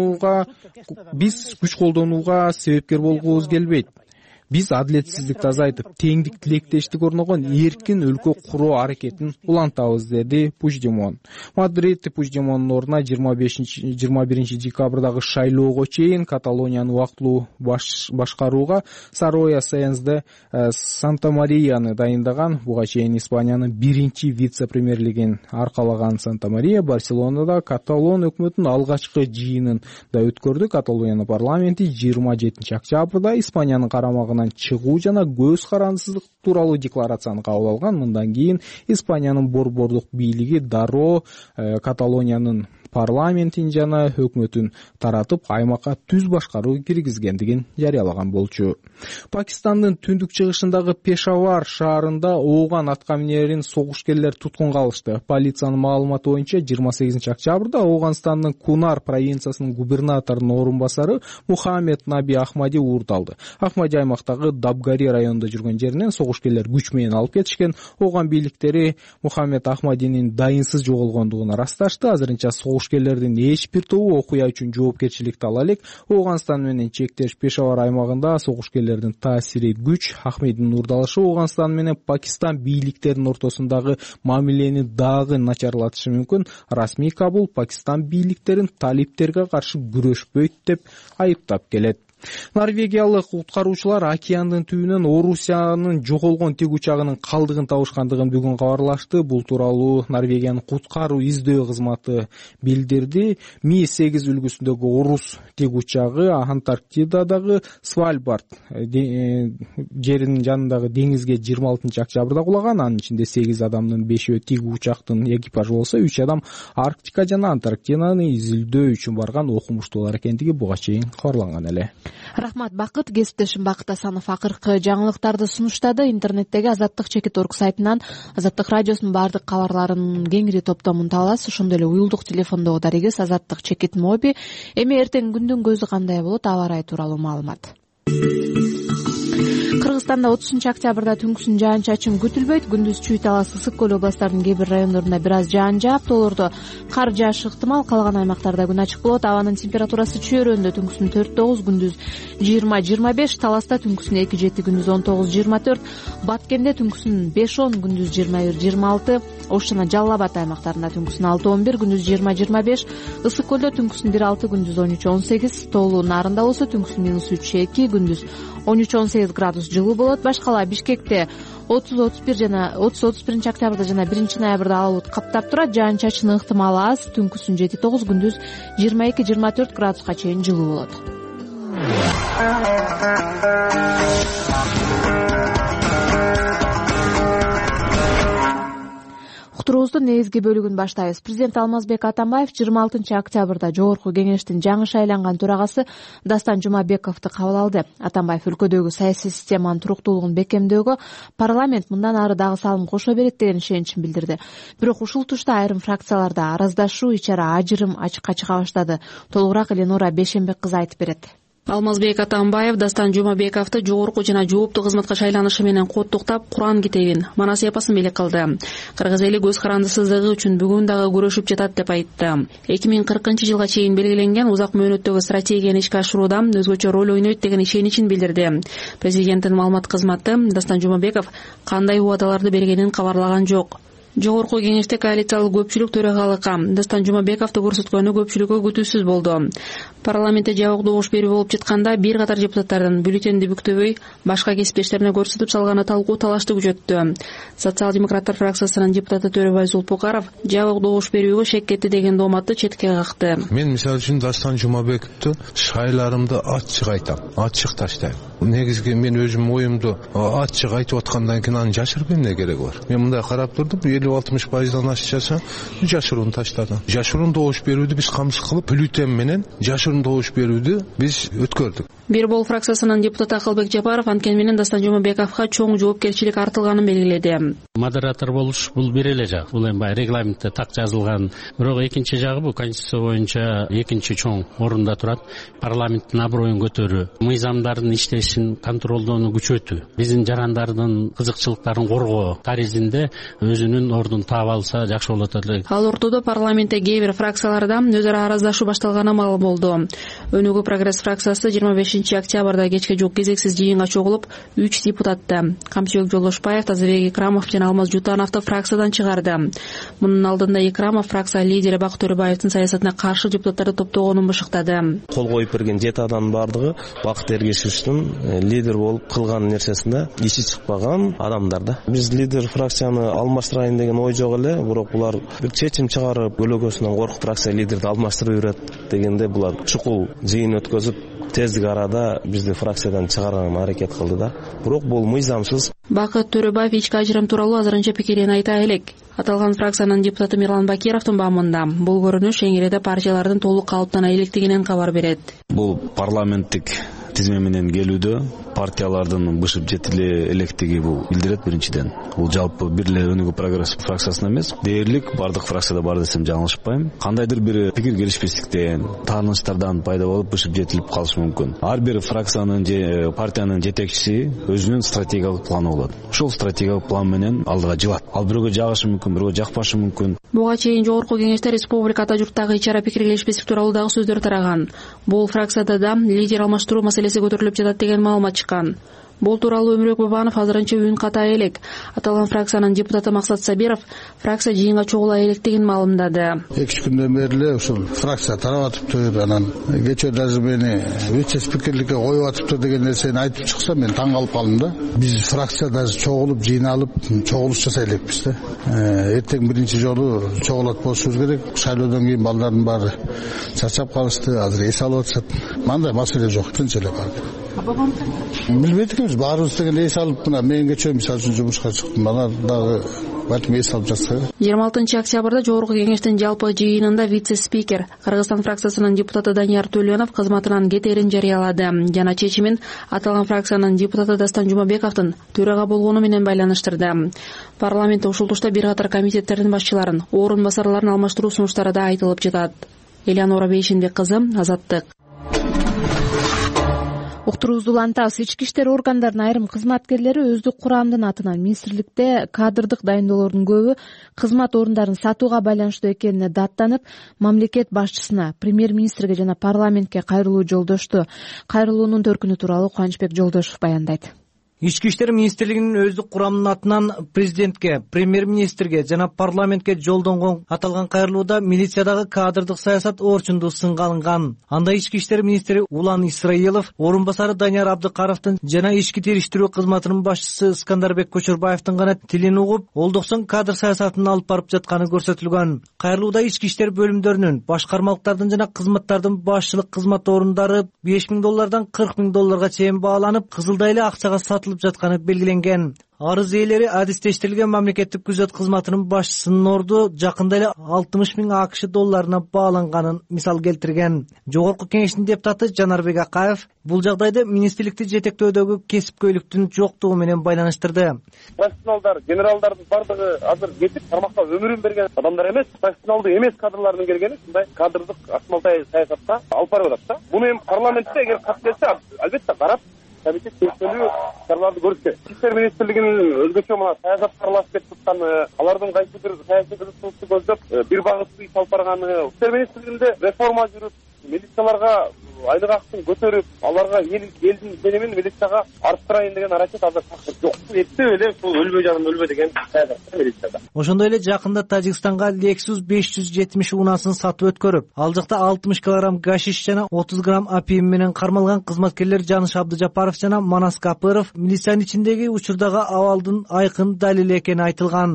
колдонууга себепкер болгубуз келбейт. Биз адилетсиздикти азайтып, теңдик тилектештик орногон эркин өлкө куруу аракетин улантабыз, деди Пучдемон. Мадрид Пучдемондун ордуна 21 декабрдагы шайлоого чейин Каталониянын убактылуу башкарууга Сороя Сэенс Санта-Марияны дайындаган. Буга чейин Испаниянын биринчи вице-премьерлигин аркалаган Санта-Мария Барселонада Каталон өкмөтүнүн алгачкы жыйынын да өткөрдү. Каталониянын парламенти 27 октябрда Испаниянын карамагына чыгуу жана көз карандысыздык тууралуу декларацияны кабыл алган. Мындан кийин Испаниянын борбордук бийлиги дароо Каталониянын парламентин жана өкмөтүн таратып, аймакка түз башкаруу киргизгендигин жарыялаган болчу. Пакистандын түндүк чыгышындагы Пешавар шаарында ооган аткаминерин согушкерлер туткунга алышты. Полициянын маалыматы боюнча 28 октябрда Ооганстандын Кунар провинциясынын губернаторунун орун басары Мухаммед Наби Ахмади уурдалды. Ахмади аймактагы Дабгари районунда жүргөн жеринен согушкерлер күч менен алып кетишкен. Ооган бийликтери Мухаммед Ахмадинин дайынсыз жоголгондугун ырасташты. Азырынча согушкерлердин эч бир тобу окуя үчүн жоопкерчиликти ала элек. Ооганстан менен чектеш Пешавар аймагында согушкерлердин таасири күч. Ахмадинин уурдалышы Ооганстан менен Пакистан бийликтеринин ортосундагы мамилени дагы начарлатышы мүмкүн. Расмий Кабул Пакистан бийликтерин талиптерге каршы күрөшпөйт деп айыптап келет. Норвегиялык куткаруучулар океандын түбүнөн Орусиянын жоголгон тик учагынын калдыгын табышкандыгын бүгүн кабарлашты. Бул тууралуу Норвегиянын куткаруу издөө кызматы билдирди. Ми-8 үлгүсүндөгү Орус тик учагы Антарктидадагы Свальбард жеринин жанындагы деңизге 26 октябрда кулаган. Анын ичинде 8 адамдын 5-өө тик учактын экипажы болсо, 3 адам Арктика жана Антарктиданы изилдөө үчүн барган окумуштуулар экендиги буга чейин кабарланган эле. Рахмат Бакыт. Кесиптешим Бакыт Асанов акыркы жаңылыктарды сунуштады. Интернеттеги Азаттык.org сайтынан Азаттык радиосунун баардык кабарларынын кеңири топтомун таба аласыз. Ошондой эле уюлдук телефондогу дарегиз Азаттык _моби. Эми эртең күндүн көзү кандай болот? Аба ырайы тууралуу маалымат. Кыргызстанда 30 октябрда түнкүсүн жаан-чачын күтүлбөйт. Күндүз Чүй Талас, Ысык көл областарынын кээ бир райондорунда бир аз жаан жаап, тоолордо кар жаашы ыктымал. Калган аймактарда күн ачык болот. Абанын температурасы Чүйөрөндө түнкүсүн 4-9, күндүз 20-25, Таласта түнкүсүн 2-7, күндүз 19-24, Баткенде түнкүсүн 5-10, күндүз 21-26, Ош жана Жалал Абад аймактарында түнкүсүн 6-11, күндүз 20-25, Ысык көлдө түнкүсүн 1-6, күндүз 13-18, Тоолуу Нарында болсо түнкүсүн -3-2, күндүз 13-18 градус жылуу болот. Башкала Бишкекте 30-31 жана 30-31 октябрда жана 1 ноябрда ала булут каптап турат. Жаан-чачын ыктымалы аз. Түнкүсүн 7-9, күндүз 22-24 градуска чейин жылуу болот. Уктуруубуздун негизги бөлүгүн баштайбыз. Президент Алмазбек Атамбаев 26 октябрда Жогорку Кеңештин жаңы шайланган төрагасы Дастан Жумабековду кабыл алды. Атамбаев өлкөдөгү саясий системанын туруктуулугун бекемдөөгө парламент мындан ары дагы салым кошо берет деген ишеничин билдирди. Бирок ушул тушта айрым фракцияларда араздашуу, ичара ажырым ачыкка чыга баштады. Толугураак Эленора Бешенбек кызы айтып берет. Алмазбек Атамбаев Дастан Жумабековду жогорку жана жооптуу кызматка шайланышы менен куттуктап, Куран китебин, манас эпосун белек кылды. Кыргыз эли көз карандысыздыгы үчүн бүгүн дагы күрөшүп жатат деп айтты. 2040-жылга чейин белгиленген узак мөөнөттөгү стратегияны ишке ашырууда өзгөчө роль ойнойт деген ишеничин билдирди. Президенттин маалымат кызматы Дастан Жумабеков кандай убадаларды бергенин кабарлаган жок. Жогорку Кеңеште коалициялык көпчүлүк төрагалыкка Дастан Жумабековду көрсөткөнү көпчүлүккө күтүүсүз болду. Парламентте жабык добуш берүү болуп жатканда бир катар депутаттардын бюллетенди бүктөбөй башка кесиптештерине көрсөтүп салганы талкуу талашты күчөттү. Социал-демократтар фракциясынын депутаты Төрөбай Зулпукаров жабык добуш берүүгө шек кетти деген дооматты четке какты. Мен мисалы үчүн Дастан Жумабековду шайларымды ачык айтам, ачык таштайм. Негизги мен өзүм оюмду ачык айтып аткандан кийин аны жашырып эмне кереги бар? Мен мындай карап турдум, 50-60%дан ашчаса жашыруун таштады. Жашыруун добуш берүүдү биз камсыз кылып, бюллетень менен жашыруун добуш берүүдү биз өткөрдүк. Бир Бол фракциясынын депутаты Акылбек Жапаров анткени менен Дастан Жумабековго чоң жоопкерчилик артылганын белгиледи. Модератор болуш бул бир эле жак. Бул эми баягы регламентте так жазылган. Бирок экинчи жагы бул конституция боюнча экинчи чоң орунда турат. Парламенттин аброюн көтөрүү, мыйзамдардын иштешин контролдоону күчөтүү, биздин жарандардын кызыкчылыктарын коргоо таризинде өзүнүн ордун таап алса жакшы болот эле. Ал ортодо парламентте кээ бир фракцияларда өз ара араздашуу башталганы маал болду. Өнүгүү Прогресс фракциясы 25 октябрда кечке жок кезексиз жыйынга чогулуп, 3 депутатты Камчыбек Жолдошбаев, Тазабек Икрамов жана Алмаз Жутановду фракциядан чыгарды. Мунун алдында Икрамов фракция лидери Бакыт Төрөбаевдин саясатына каршы депутаттарды топтогонун бышыктады. Кол коюп берген 7 адамдын бардыгы Бакыт Эргешевичтин лидер болуп кылган нерсесинде иши чыкпаган адамдар да. Биз лидер фракцияны алмаштырайын деген ой жок эле, бирок булар бир чечим чыгарып, өлөгөсүнөн коркуп фракция лидерди алмаштырып берет дегенде булар чукул жыйын өткөзүп, тездик арада бизди фракциядан чыгарганга аракет кылды да. Бирок бул мыйзамсыз. Бакыт Төрөбаев ички ажырым тууралуу азырынча пикирин айта элек. Аталган фракциянын депутаты Мирлан Бакировдун баамында бул көрүнүш эңиреде партиялардын толук калыптана электигинен кабар берет. Бул парламенттик тизме менен келүүдө партиялардын бышып жетиле электиги бул билдирет биринчиден. Бул жалпы бир эле Өнүгүү Прогресс фракциясына эмес, дээрлик бардык фракцияда бар десем жаңылышпайм. Кандайдыр бир пикир келишпестиктен, тааныштардан пайда болуп бышып жетилип калышы мүмкүн. Ар бир фракциянын же партиянын жетекчиси өзүнүн стратегиялык планы болот. Ошол стратегиялык план менен алдыга жылат. Ал бирөөгө жагышы мүмкүн, бирөөгө жакпашы мүмкүн. Буга чейин жогорку кеңеште республикада журттагы ич ара пикир келишпестик тууралуу дагы сөздөр тараган. Бул фракцияда да лидер алмаштыруу маселеси көтөрүлүп жатат деген маалымат чыккан. Бул тууралуу Өмүрөк Бабанов азырынча үн ката элек. Аталган фракциянын депутаты Максат Сабиров фракция жыйынга чогула электигин маалымдады. 2 күндөн бери эле ушул фракция тарап атыптыр, анан кечээ даже мени вице спикерликке коюп атыптыр деген нерсени айтып чыкса мен таң калып калдым да. Биз фракция даже чогулуп, жыйналып, чогулуш жасай элекпиз да. Эртең биринчи жолу чогулат болушубуз керек. Шайлоодон кийин балдардын баары чарчап калышты, азыр эс алып атышат. Мындай маселе жок, тынч эле бар. Билбейт экенбиз, баарыбыз деген эс алып, мына мен кечээ мисалы үчүн жумушка чыктым, ана дагы бәлким эс алып жатса. 26 октябрда жогорку кеңештин жалпы жыйынында вице-спикер Кыргызстан фракциясынын депутаты Данияр Төлөнов кызматынан кетерин жарыялады жана чечимин аталган фракциянын депутаты Дастан Жумабековдун төрага болгону менен байланыштырды. Парламентте ушул тушта бир катар комитеттердин башчыларын, орун басарларын алмаштыруу сунуштары да айтылып жатат. Элеонора Бейшинбек кызы, Азаттык. Уктуруубузду улантабыз. Ички иштер органдарынын айрым кызматкерлери өздүк курамдын атынан министрликте кадрдык дайындоолордун көбү кызмат орундарын сатууга байланыштуу экенине даттанып, мамлекет башчысына, премьер-министрге жана парламентке кайрылуу жолдошту. Кайрылуунун төркүнү тууралуу Кубанычбек Жолдошов баяндайт. Ички иштер министрлигинин өздүк курамынын атынан президентке, премьер-министрге жана парламентке жолдонгон аталган кайрылууда милициядагы кадрдык саясат орчунду сынга алынган. Анда ички иштер министри Улан Исраилов, орун басары Данияр Абдыкаровдун жана ички териштирүү кызматынын башчысы Искандарбек Көчөрбаевдин гана тилин угуп, олдуксон кадр саясатын алып барып жатканы көрсөтүлгөн. Кайрылууда ички иштер бөлүмдөрүнүн, башкармалыктардын жана кызматтардын башчылык кызмат орундары $5,000 $40,000 чейин бааланып, кызылдай эле акчага сатылып жатканы белгиленген. Арыз ээлери адистештирилген мамлекеттик күзөт кызматынын башчысынын орду жакында эле $60,000 бааланганын мисал келтирген. Жогорку кеңештин депутаты Жанарбек Акаев бул жагдайды министрликти жетектөөдөгү кесипкөйлүктүн жоктугу менен байланыштырды. Профессионалдар, генералдардын бардыгы азыр кетип, тармакка өмүрүн берген адамдар эмес, профессионалдуу эмес кадрлардын келгени ушундай кадрдык асмалтай саясатка алып барып атат да. Буну эми парламентте эгер кат келсе, албетте карап комитет көзөмөлү шараларды көрүшкөн. Иштер министрлигинин өзгөчө мына саясатка аралашып кетип атканы, алардын кайсы бир саясий кызыкчылыкты көздөп бир багыттуу иш алып барганы, иштер министрлигинде реформа жүрүп, милицияларга айлык акысын көтөрүп, аларга элдин сенемин милицияга арттырайын деген аракет азыр жок. Эптеп эле ушул өлбөй жаным өлбө деген саясат милицияда. Ошондой эле жакында Тажикстанга Lexus 570 унасын сатып өткөрүп, ал жакта 60 кг гашиш жана 30 грамм апиум менен кармалган кызматкерлер Жаныш Абдыжапаров жана Манас Капыров милициянын ичиндеги учурдагы абалдын айкын далили экени айтылган.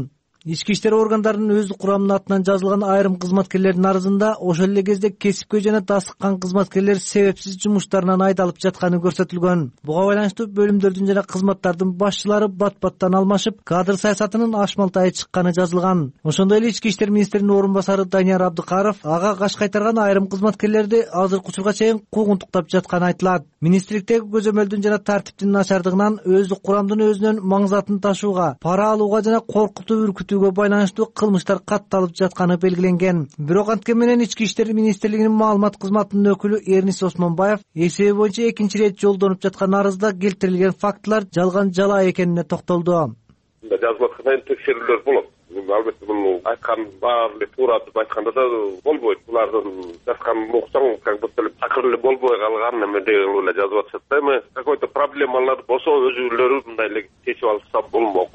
Ички иштер органдарынын өздүк курамынын атынан жазылган айрым кызматкерлердин арызында ошол эле кезде кесипкөй жана дасыккан кызматкерлер себепсиз жумуштарынан айдалып жатканы көрсөтүлгөн. Буга байланыштуу бөлүмдөрдүн жана кызматтардын башчылары бат-баттан алмашып, кадр саясатынын ашмалтайы чыкканы жазылган. Ошондой эле ички иштер министринин орун басары Данияр Абдыкаров ага каш кайтарган айрым кызматкерлерди азыркы учурга чейин куугунтуктап жатканы айтылат. Министрликтеги көзөмөлдүн жана тартиптин начардыгынан өздүк курамдын өзүнөн маңызатын ташууга, пара алууга жана коркутуп үркүтүүгө байланыштуу кылмыштар катталып жатканы белгиленген. Бирок анткени менен ички иштер министрлигинин маалымат кызматынын өкүлү Эрнис Осмонбаев эсеби боюнча экинчи ирет жолдонуп жаткан арызда келтирилген фактылар жалган жалаа экенине токтолду. Жазылып аткан текшерүүлөр болот. Албетте муну айткан баары эле туура деп айтканда да болбойт. Булардын жазганын уксаң, как будто эле такыр эле болбой калган эме деген эле жазып атышат да. Эми какой-то проблемалар болсо өзүлөрү мындай эле чечип алса болмок.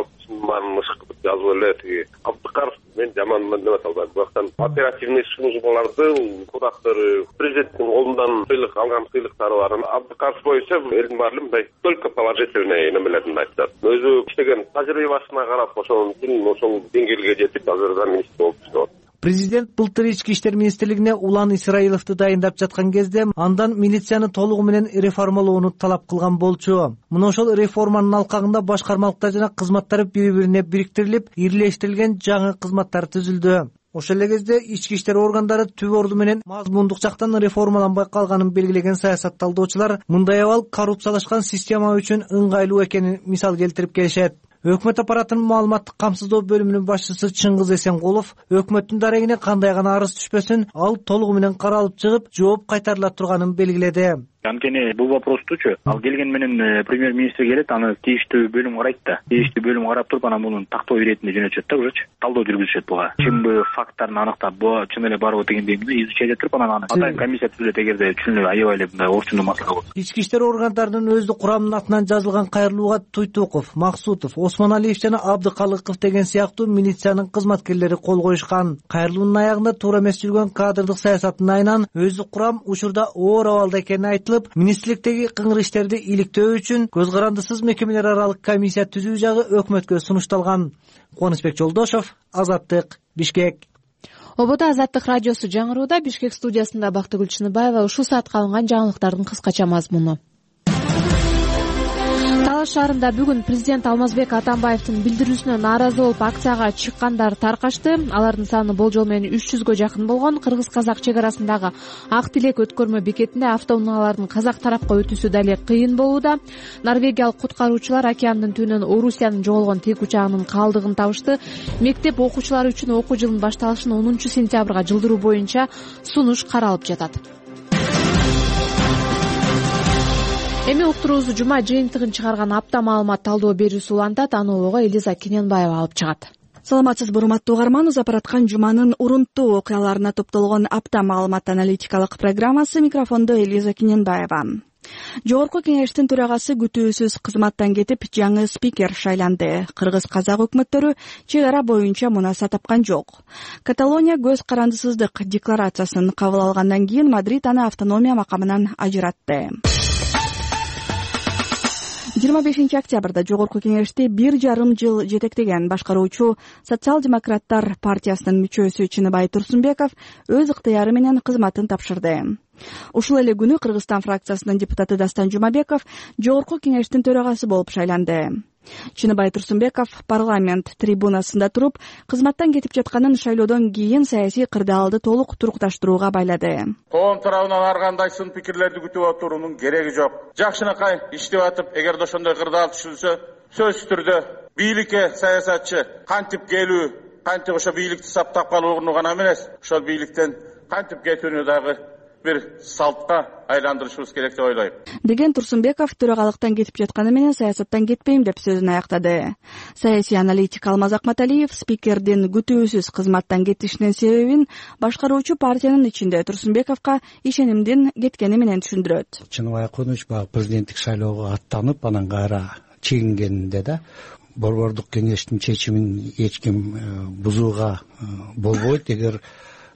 Ышкы деп жазып эле тиги Абдыкаров мен жаман деп аталбайм. Бирок оперативный службаларды кудактары президенттин колундан сыйлык алган сыйлыктары бар. Абдыкаров боюнча элдин баары мындай только положительный немелерин айтат. Өзү иштеген тажрыйбасына карап ошол деңгээлге жетип азыр министр болуп иштеп. Президент былтыр ички иштер министрлигине Улан Исраиловду дайындап жаткан кезде андан милицияны толугу менен реформалоону талап кылган болчу. Мына ошол реформанын алкагында башкармалыктар жана кызматтар бири-бирине бириктирилип, ирлештирилген жаңы кызматтар түзүлдү. Ошол эле кезде ички иштер органдары түп орду менен мазмундук жактан реформаланбай калганын белгилеген саясат талдоочулар мындай абал коррупциялашкан система үчүн ыңгайлуу экенин мисал келтирип келишет. Өкмөт аппаратынын маалыматтык камсыздоо бөлүмүнүн башчысы Чыңгыз Эсенкулов өкмөттүн дарегине кандай гана арыз түшпөсүн, ал толугу менен каралып чыгып, жооп кайтарыла турганын белгиледи. Анткени бул вопростучу ал келген менен премьер-министр келет, аны тийиштүү бөлүм карайт да. Тийиштүү бөлүм карап туруп, анан мунун тактоо иретине жөнөтүшөт да, ужочу. Талдоо жүргүзүшөт буга. Чынбы факттарын аныктап, бу чын эле барбы дегендей изучать этип, анан аны атайын комиссия түзүлөт эгерде чын эле аябай эле мындай орчундуу масала болсо. Ички иштер органдарынын өздүк курамынын атынан жазылган Кайрылууга Туйтуков, Максутов, Осмоналиев жана Абдыкалыков деген сыяктуу милициянын кызматкерлери кол коюшкан. Кайрылуунун аягында туура эмес жүргөн кадрдык саясаттын айынан өздүк курам учурда оор абалда экени айтылып, министрликтеги кыңыр иштерди иликтөө үчүн көз карандысыз мекемелер аралык комиссия түзүү жагы өкмөткө сунушталган. Кубанычбек Жолдошов, Азаттык, Бишкек. Ободо Азаттык радиосу жаңырууда. Бишкек студиясында Бактыгүл Чыныбаева. Ушул саатка алынган жаңылыктардын кыскача мазмуну. Талаш шаарында бүгүн президент Алмазбек Атамбаевдин билдирүүсүнө нааразы болуп акцияга чыккандар таркашты. Алардын саны болжол менен 300гө жакын болгон. Кыргыз-казак чек арасындагы Ак Тилек өткөрмө бекетинде автоунаалардын казак тарапка өтүүсү дале кыйын болууда. Норвегиялык куткаруучулар океандын түбүнөн Орусиянын жоголгон тек учагынын калдыгын табышты. Мектеп окуучулары үчүн окуу жылынын башталышын 10-сентябрга жылдыруу боюнча сунуш каралып жатат. Эми уктуруубузду жума жыйынтыгын чыгарган апта маалымат талдоо берүүсү улантат. Аны ого Элиза Кененбаева алып чыгат. Саламатсызбы, урматтуу угарман. Уз апараткан жуманын урунттуу окуяларына топтолгон апта маалымат аналитикалык программасы. Микрофондо Элиза Кененбаева. Жогорку кеңештин төрагасы күтүүсүз кызматтан кетип, жаңы спикер шайланды. Кыргыз-казак өкмөттөрү чек ара боюнча мунаса тапкан жок. Каталония көз карандысыздык декларациясын кабыл алгандан кийин Мадрид аны автономия макамынан ажыратты. 25 октябрда Жогорку кеңешти 1,5 жыл жетектеген башкаруучу социал-демократтар партиясынын мүчөсү Чыныбай Турсунбеков өз ыктыяры менен кызматын тапшырды. Ушул эле күнү Кыргызстан фракциясынын депутаты Дастан Жумабеков Жогорку кеңештин төрагасы болуп шайланды. Чыныбай Турсунбеков парламент трибунасында туруп, кызматтан кетип жатканын шайлоодон кийин саясий кырдаалды толук турукташтырууга байлады. Коом тарабынан ар кандай сын пикирлерди күтүп отуруунун кереги жок. Жакшынакай иштеп атып, эгерде ошондой кырдаал түшүлсө, сөзсүз түрдө бийликке саясатчы кантип келүү, кантип ошо бийликти сактап калууну гана эмес, ошол бийликтен кантип кетүүнү дагы бир салтка айландырышыбыз керек деп ойлойм. Деген Турсунбеков төрагалыктан кетип жатканы менен саясаттан кетпейм деп сөзүн аяктады. Саясий аналитик Алмаз Акматалиев спикердин күтүүсүз кызматтан кетишинин себебин башкаруучу партиянын ичинде Турсунбековго ишенимдин кеткени менен түшүндүрөт. Чыныбай Акунович баягы президенттик шайлоого аттанып, анан кайра чегингенинде да борбордук кеңештин чечимин эч ким бузууга болбойт. Эгер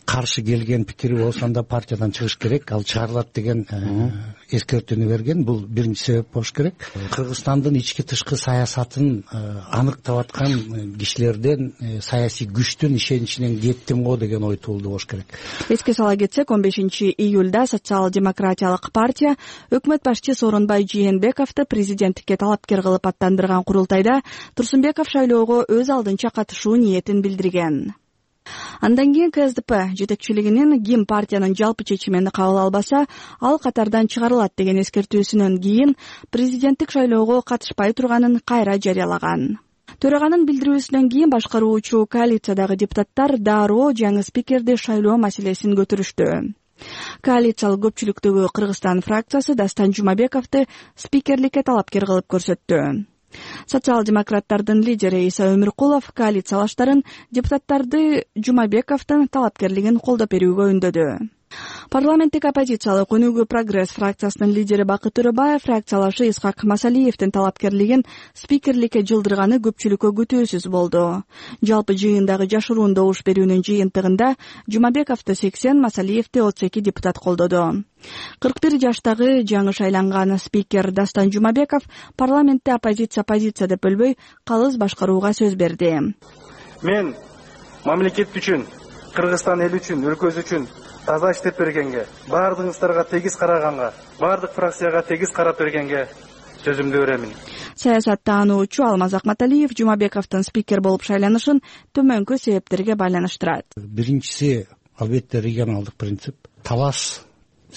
каршы келген пикири болсо анда партиядан чыгыш керек, ал чыгарылат деген эскертүүнү берген. Бул биринчи себеп болуш керек. Кыргызстандын ички тышкы саясатын аныктап аткан кишилерден, саясий күчтүн ишеничинен кеттим го деген ой туулду болуш керек. Эске сала кетсек, 15-июлда социал-демократиялык партия өкмөт башчысы Сооронбай Жээнбековду президенттикке талапкер кылып аттандырган курултайда Турсунбеков шайлоого өз алдынча катышуу ниетин билдирген. Андан кийин КСДП жетекчилигинин ким партиянын жалпы чечимин кабыл албаса, ал катардан чыгарылат деген эскертүүсүнөн кийин президенттик шайлоого катышпай турганын кайра жарыялаган. Төраганын билдирүүсүнөн кийин башкаруучу коалициядагы депутаттар дароо жаңы спикерди шайлоо маселесин көтөрүштү. Коалициялык көпчүлүктөгү Кыргызстан фракциясы Дастан Жумабековду спикерликке талапкер кылып көрсөттү. Социал-демократтардын лидери Иса Өмүркулов коалициялаштарын депутаттарды Жумабековдун талапкерлигин колдоп берүүгө үндөдү. Парламенттик оппозициялык Өнүгүү Прогресс фракциясынын лидери Бакыт Төрөбаев фракциялашы Исхак Масалиевдин талапкерлигин спикерликке жылдырганы көпчүлүккө күтүүсүз болду. Жалпы жыйындагы жашыруун добуш берүүнүн жыйынтыгында Жумабековду 80, Масалиевди 32 депутат колдоду. 41 жаштагы жаңы шайланган спикер Дастан Жумабеков парламентте оппозиция деп бөлбөй, калыс башкарууга сөз берди. Мен мамлекет үчүн, Кыргызстан эл үчүн, өлкөбүз үчүн таза иштеп бергенге, баардыгыңыздарга тегиз караганга, баардык фракцияга тегиз карап бергенге сөзүмдү беремин. Саясаттануучу Алмаз Акматалиев Жумабековдун спикер болуп шайланышын төмөнкү себептерге байланыштырат. Биринчиси, албетте, регионалдык принцип. Талас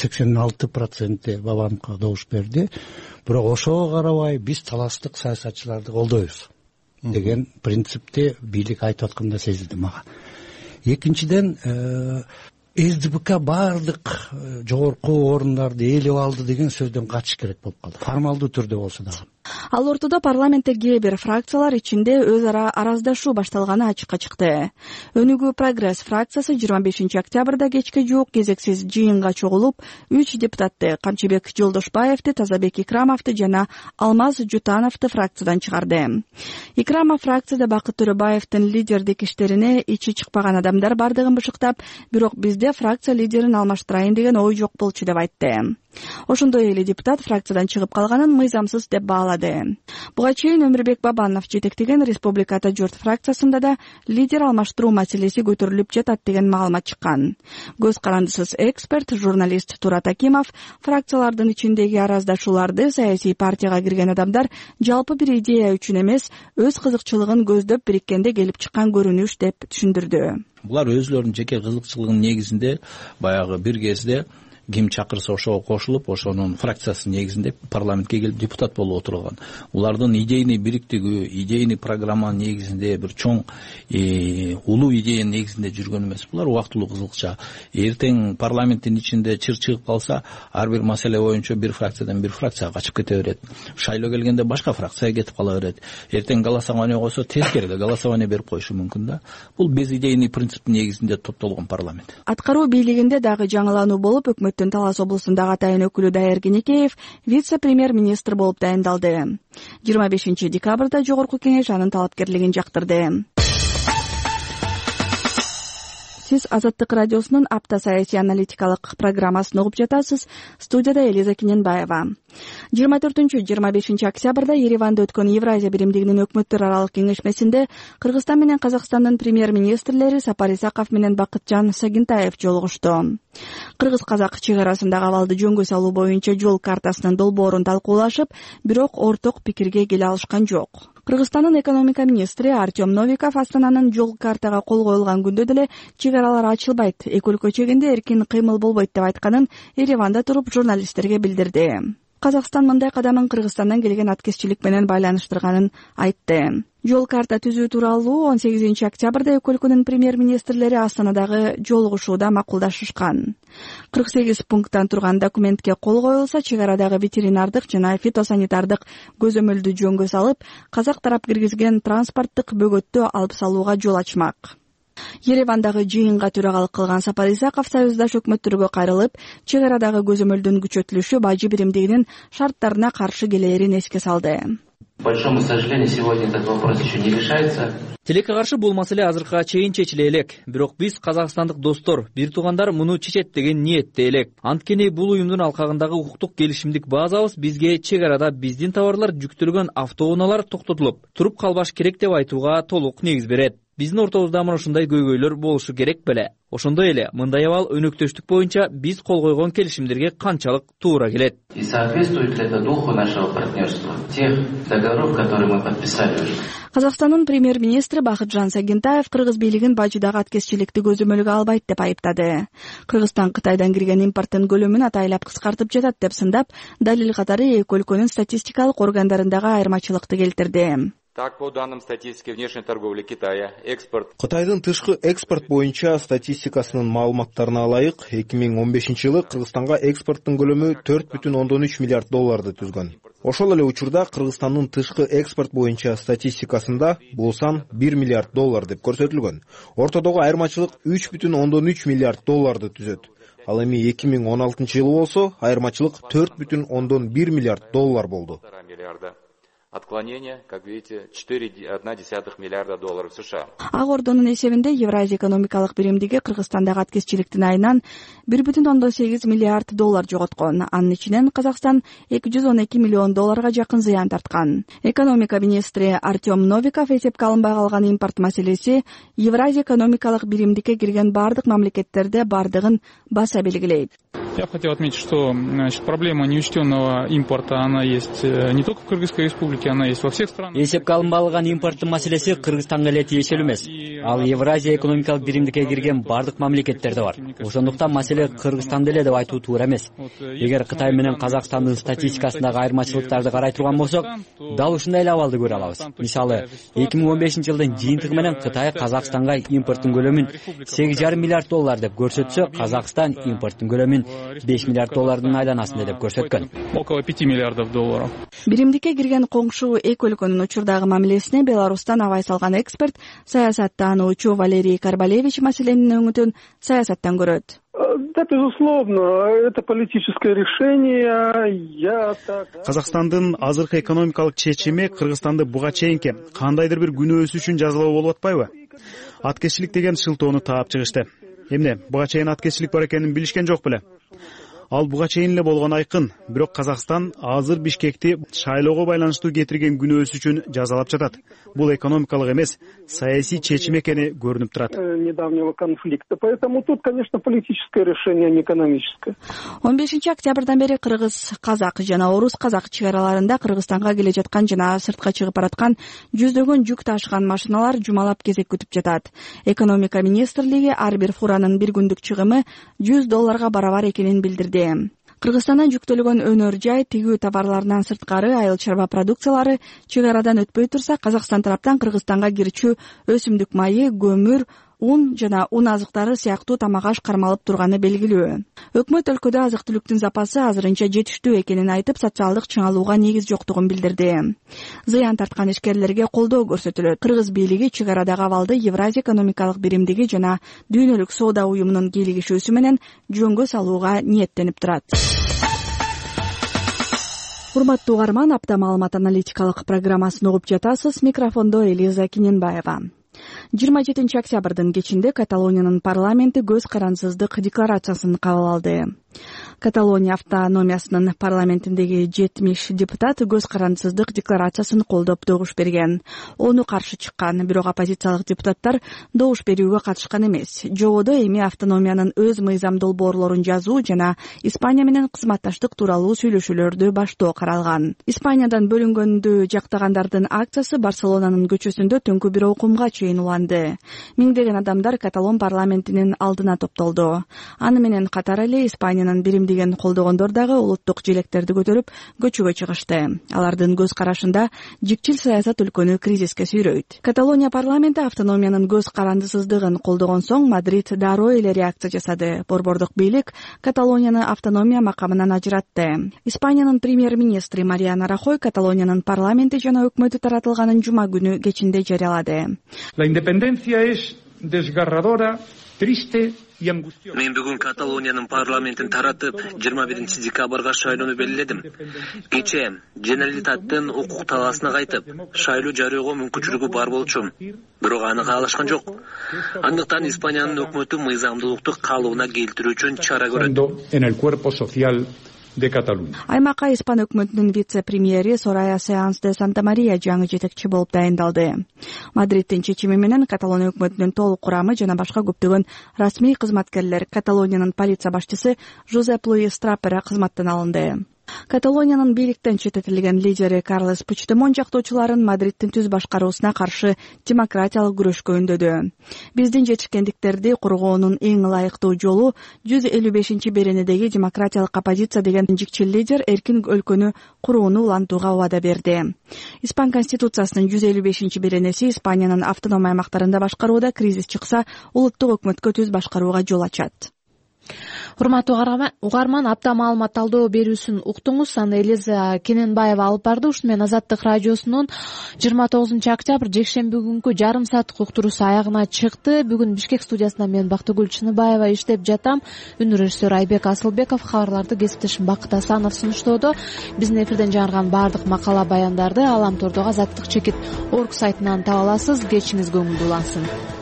86% Бабановго добуш берди. Бирок ошого карабай биз таластык саясатчыларды колдойбуз деген принципти бийлик айтып атканда сезилди мага. Экинчиден, СДПК баардык жогорку орундарды ээлеп алды деген сөздөн качыш керек болуп калды. Формалдуу түрдө болсо дагы. Ал ортодо парламентте кээ бир фракциялар ичинде өз ара араздашуу башталганы ачыкка чыкты. Өнүгүү Прогресс фракциясы 25 октябрда кечке жуук кезексиз жыйынга чогулуп, 3 депутатты Камчыбек Жолдошбаевди, Тазабек Икрамовду жана Алмаз Жутановду фракциядан чыгарды. Икрамов фракцияда Бакыт Төрөбаевдин лидердик иштерине ичи чыкпаган адамдар бардыгын бышыктап, бирок бизде фракция лидерин алмаштырайын деген ой жок болчу деп айтты. Ошондой эле депутат фракциядан чыгып калганын мыйзамсыз деп баалады. Буга чейин Өмүрбек Бабанов жетектеген Республиката журт фракциясында да лидер алмаштыруу маселеси көтөрүлүп жатат деген маалымат чыккан. Көз карандысыз эксперт, журналист Турат Акимов фракциялардын ичиндеги араздашууларды саясий партияга кирген адамдар жалпы бир идея үчүн эмес, өз кызыкчылыгын көздөп бириккенде келип чыккан көрүнүш деп түшүндүрдү. Булар өзүлөрүнүн жеке кызыкчылыгынын негизинде баягы бир кезде ким чакырса ошого кошулуп, ошонун фракциясынын негизинде парламентке келип депутат болуп отурган. Улардын идейный бириктиги, идейный программанын негизинде бир чоң улуу идеянын негизинде жүргөн эмес. Булар убактылуу кызыкча. Эртең парламенттин ичинде чыр чыгып калса, ар бир маселе боюнча бир фракциядан бир фракцияга качып кете берет. Шайлоо келгенде башка фракцияга кетип кала берет. Эртең голосование койсо тескериле голосование берип коюшу мүмкүн да. Бул безидейный принциптин негизинде топтолгон парламент. Аткаруу бийлигинде дагы жаңылануу болуп, Талас облусундагы атайын өкүлү Дайыр Кенекеев вице-премьер-министр болуп дайындалды. 25 декабрда жогорку кеңеш анын талапкерлигин жактырды. Сиз Азаттык радиосунун апта саясий аналитикалык программасын угуп жатасыз. Студияда Элиза Кененбаева. 24-25 октябрда Ереванда өткөн Евразия биримдигинин өкмөттөр аралык кеңешмесинде Кыргызстан менен Казакстандын премьер-министрлери Сапар Исаков менен Бакытжан Сагинтаев жолугушту. Кыргыз-казак чек арасындагы абалды жөнгө салуу боюнча жол картасынын долбоорун талкуулашып, бирок орток пикирге келе алышкан жок. Кыргызстандын экономика министри Артем Новиков Астананын жол картага кол коюлган күндө деле чек аралар ачылбайт, эки өлкө чегинде эркин кыймыл болбойт деп айтканын Ереванда туруп журналисттерге билдирди. Казакстан мындай кадамын Кыргызстандан келген аткезчилик менен байланыштырганын айтты. Жол карта түзүү тууралуу 18 октябрда эки өлкөнүн премьер-министрлери Астанадагы жолугушууда макулдашышкан. 48 пункттан турган документке кол коюлса, чек арадагы ветеринардык жана фитосанитардык көзөмөлдү жөнгө салып, казак тарап киргизген транспорттук бөгөттү алып салууга жол ачмак. Еревандагы жыйынга төрагалык кылган Сапар Исаков союздаш өкмөттөргө кайрылып, чек арадагы көзөмөлдүн күчөтүлүшү бажы биримдигинин шарттарына каршы келээрин эске салды. К большому сожалению, сегодня этот вопрос еще не решается. Тилекке каршы бул маселе азыркыга чейин чечиле элек. Бирок биз казакстандык достор, бир туугандар муну чечет деген ниетте элек. Анткени бул уюмдун алкагындагы укуктук келишимдик базабыз бизге чек арада биздин товарлар жүктөлгөн автоунаалар токтотулуп, туруп калбаш керек деп айтууга толук негиз берет. Биздин ортобузда мына ушундай көйгөйлөр болушу керек беле. Ошондой эле мындай абал өнөктөштүк боюнча биз кол койгон келишимдерге канчалык туура келет. И соответствует ли это духу нашего партнерства, тех договоров, которые мы подписали уже? Казакстандын премьер-министри Бакытжан Сагентаев кыргыз бийлигин бажыдагы аткезчиликти көзөмөлгө албайт деп айыптады. Кыргызстан Кытайдан кирген импорттун көлөмүн атайлап кыскартып жатат деп сындап, далил катары эки өлкөнүн статистикалык органдарындагы айырмачылыкты келтирди. Так, по данным статистики внешней торговли Китая, экспорт... Кытайдын тышкы экспорт боюнча статистикасынын маалыматтарына ылайык, 2015-жылы Кыргызстанга экспорттун көлөмү 4,3 миллиард долларды түзгөн. Ошол эле учурда Кыргызстандын тышкы экспорт боюнча статистикасында бул сан 1 миллиард доллар деп көрсөтүлгөн. Ортодогу айырмачылык 3,3 миллиард долларды түзөт. Ал эми 2016-жылы болсо айырмачылык 4,1 миллиард доллар болду. Отклонение, как видите, 4,1 миллиарда долларов США. Ак Ордонун эсебинде Евразия экономикалык биримдиги Кыргызстандагы аткезчиликтин айынан 1,8 миллиард доллар жоготкон. Анын ичинен Казакстан 212 миллион долларга жакын зыян тарткан. Экономика министри Артем Новиков эсепке алынбай калган импорт маселеси Евразия экономикалык биримдикке кирген бардык мамлекеттерде бардыгын баса белгилейт. Я бы хотел отметить, что проблема неучтенного импорта, она есть не только в Кыргызской республике, она есть во всех странах. Эсепке алынбаган импорттун маселеси Кыргызстанга эле тиешелүү эмес. Ал Евразия экономикалык биримдикке кирген бардык мамлекеттерде бар. Ошондуктан маселе Кыргызстанда эле деп айтуу туура эмес. Эгер Кытай менен Казакстандын статистикасындагы айырмачылыктарды карай турган болсок, дал ушундай эле абалды көрө алабыз. Мисалы, 2015-жылдын жыйынтыгы менен Кытай Казакстанга импорттун көлөмүн 8,5 миллиард доллар деп көрсөтсө, Казакстан импорттун көлөмүн 5 миллиард доллардын айланасында деп көрсөткөн. Около 5 миллиардов долларов. Биримдикке кирген коңшу эки өлкөнүн учурдагы мамилесине Беларустан абай салган эксперт, саясаттануучу Валерий Карбалевич маселенин өңүтүн саясаттан көрөт. Да, безусловно, это политическое решение. Казакстандын азыркы экономикалык чечими Кыргызстанды буга чейинки кандайдыр бир күнөөсү үчүн жазалоо болуп атпайбы? Аткезчилик деген шылтоону таап чыгышты. Эмне, буга чейин аткезчилик бар экенин билишкен жок беле? Ал буга чейин эле болгон айкын. Бирок Казакстан азыр Бишкекти шайлоого байланыштуу кетирген күнөөсү үчүн жазалап жатат. Бул экономикалык эмес, саясий чечим экени көрүнүп турат. Недавнего конфликта. Поэтому тут, конечно, политическое решение, а не экономическое. 15 октябрдан бери кыргыз казак жана орус казак чек араларында Кыргызстанга келе жаткан жана сыртка чыгып бараткан жүздөгөн жүк ташыган машиналар жумалап кезек күтүп жатат. Экономика министрлиги ар бир фуранын бир күндүк чыгымы $100 барабар экенин билдирди. Кыргызстандан жүктөлгөн өнөр жай, тигүү товарларынан сырткары айыл чарба продукциялары чек арадан өтпөй турса, Казакстан тараптан Кыргызстанга кирчү өсүмдүк майы, көмүр, ун жана ун азыктары сыяктуу тамак-аш кармалып турганы белгилүү. Өкмөт өлкөдө азык-түлүктүн запасы азырынча жетиштүү экенин айтып, социалдык чыңалууга негиз жоктугун билдирди. Зыян тарткан ишкерлерге колдоо көрсөтүлөт. Кыргыз бийлиги чек арадагы абалды Евразия экономикалык биримдиги жана Дүйнөлүк соода уюмунун кийлигишүүсү менен жөнгө салууга ниеттенип турат. Урматтуу угарман, апта маалымат аналитикалык программасын угуп жатасыз. Микрофондо Элиза Киненбаева. 27 октябрдын кечинде Каталониянын парламенти көз карансыздык декларациясын кабыл алды. Каталония автономиясынын парламентиндеги 70 депутат көз карансыздык декларациясын колдоп добуш берген. Ону каршы чыккан, бирок оппозициялык депутаттар добуш берүүгө катышкан эмес. Жободо эми автономиянын өз мыйзам долбоорлорун жазуу жана Испания менен кызматташтык тууралуу сүйлөшүүлөрдү баштоо каралган. Испаниядан бөлүнгөндү жактагандардын акциясы Барселонанын көчөсүндө түнкү 1 окумга чейин уланды. Миңдеген адамдар Каталон парламентинин алдына топтолду. Аны менен катар эле Испаниянын биримдигин колдогондор дагы улуттук желектерди көтөрүп көчөгө чыгышты. Алардын көз карашында жикчил саясат өлкөнү кризиске сүйрөйт. Каталония парламенти автономиянын көз карандысыздыгын колдогон соң Мадрид дароо эле реакция жасады. Борбордук бийлик Каталонияны автономия макамынан ажыратты. Испаниянын премьер-министри Мариано Рахой Каталониянын парламенти жана өкмөтү таратылганын жума күнү кечинде жарыялады. La independencia es desgarradora, triste Мен бүгүн Каталониянын парламентин таратып, 21 декабрга шайлоону белгиледим. Кечээ Женералитаттын укук талаасына кайтып, шайлоо жарыягоо мүмкүнчүлүгү бар болчу. Бирок аны каалашкан жок. Андыктан Испаниянын өкмөтү мыйзамдуулукту калыбына келтирүү үчүн чара көрөт. Аймакка Испан өкмөтүнүн вице-премьери Сорая Сеанс де Санта-Мария жаңы жетекчи болуп дайындалды. Мадридтин чечими менен Каталония өкмөтүнүн толук курамы жана башка көптөгөн расмий кызматкерлер Каталониянын полиция башчысы Жозеп Луис Трапера кызматтан алынды. Каталониянын бийликтен четтетилген лидери Карлес Пучдемон жактоочуларын Мадридтин түз башкаруусуна каршы демократиялык күрөшкө үндөдү. Биздин жетишкендиктерди коргоонун эң ылайыктуу жолу 155 беренедеги демократиялык оппозиция деген жикчил лидер эркин өлкөнү курууну улантууга убада берди. Испан конституциясынын 155 беренеси Испаниянын автоном аймактарында башкарууда кризис чыкса, улуттук өкмөткө түз башкарууга жол ачат. Урматтуу угарман, апта маалымат талдоо берүүсүн уктуңуз. Аны Элиза Кененбаева алып барды. Ушуну менен Азаттык радиосунун 29 октябрь жекшемби күнкү жарым сааттык уктуруусу аягына чыкты. Бүгүн Бишкек студиясында мен Бактыгүл Чыныбаева иштеп жатам. Үн режиссер Айбек Асылбеков, кабарларды кесиптешим Бакыт Асанов сунуштоодо. Биздин эфирден жаңырган баардык макала баяндарды Аламтордогу Азаттык чекит орг сайтынан таба аласыз. Кечиңиз көңүлдүү улансын.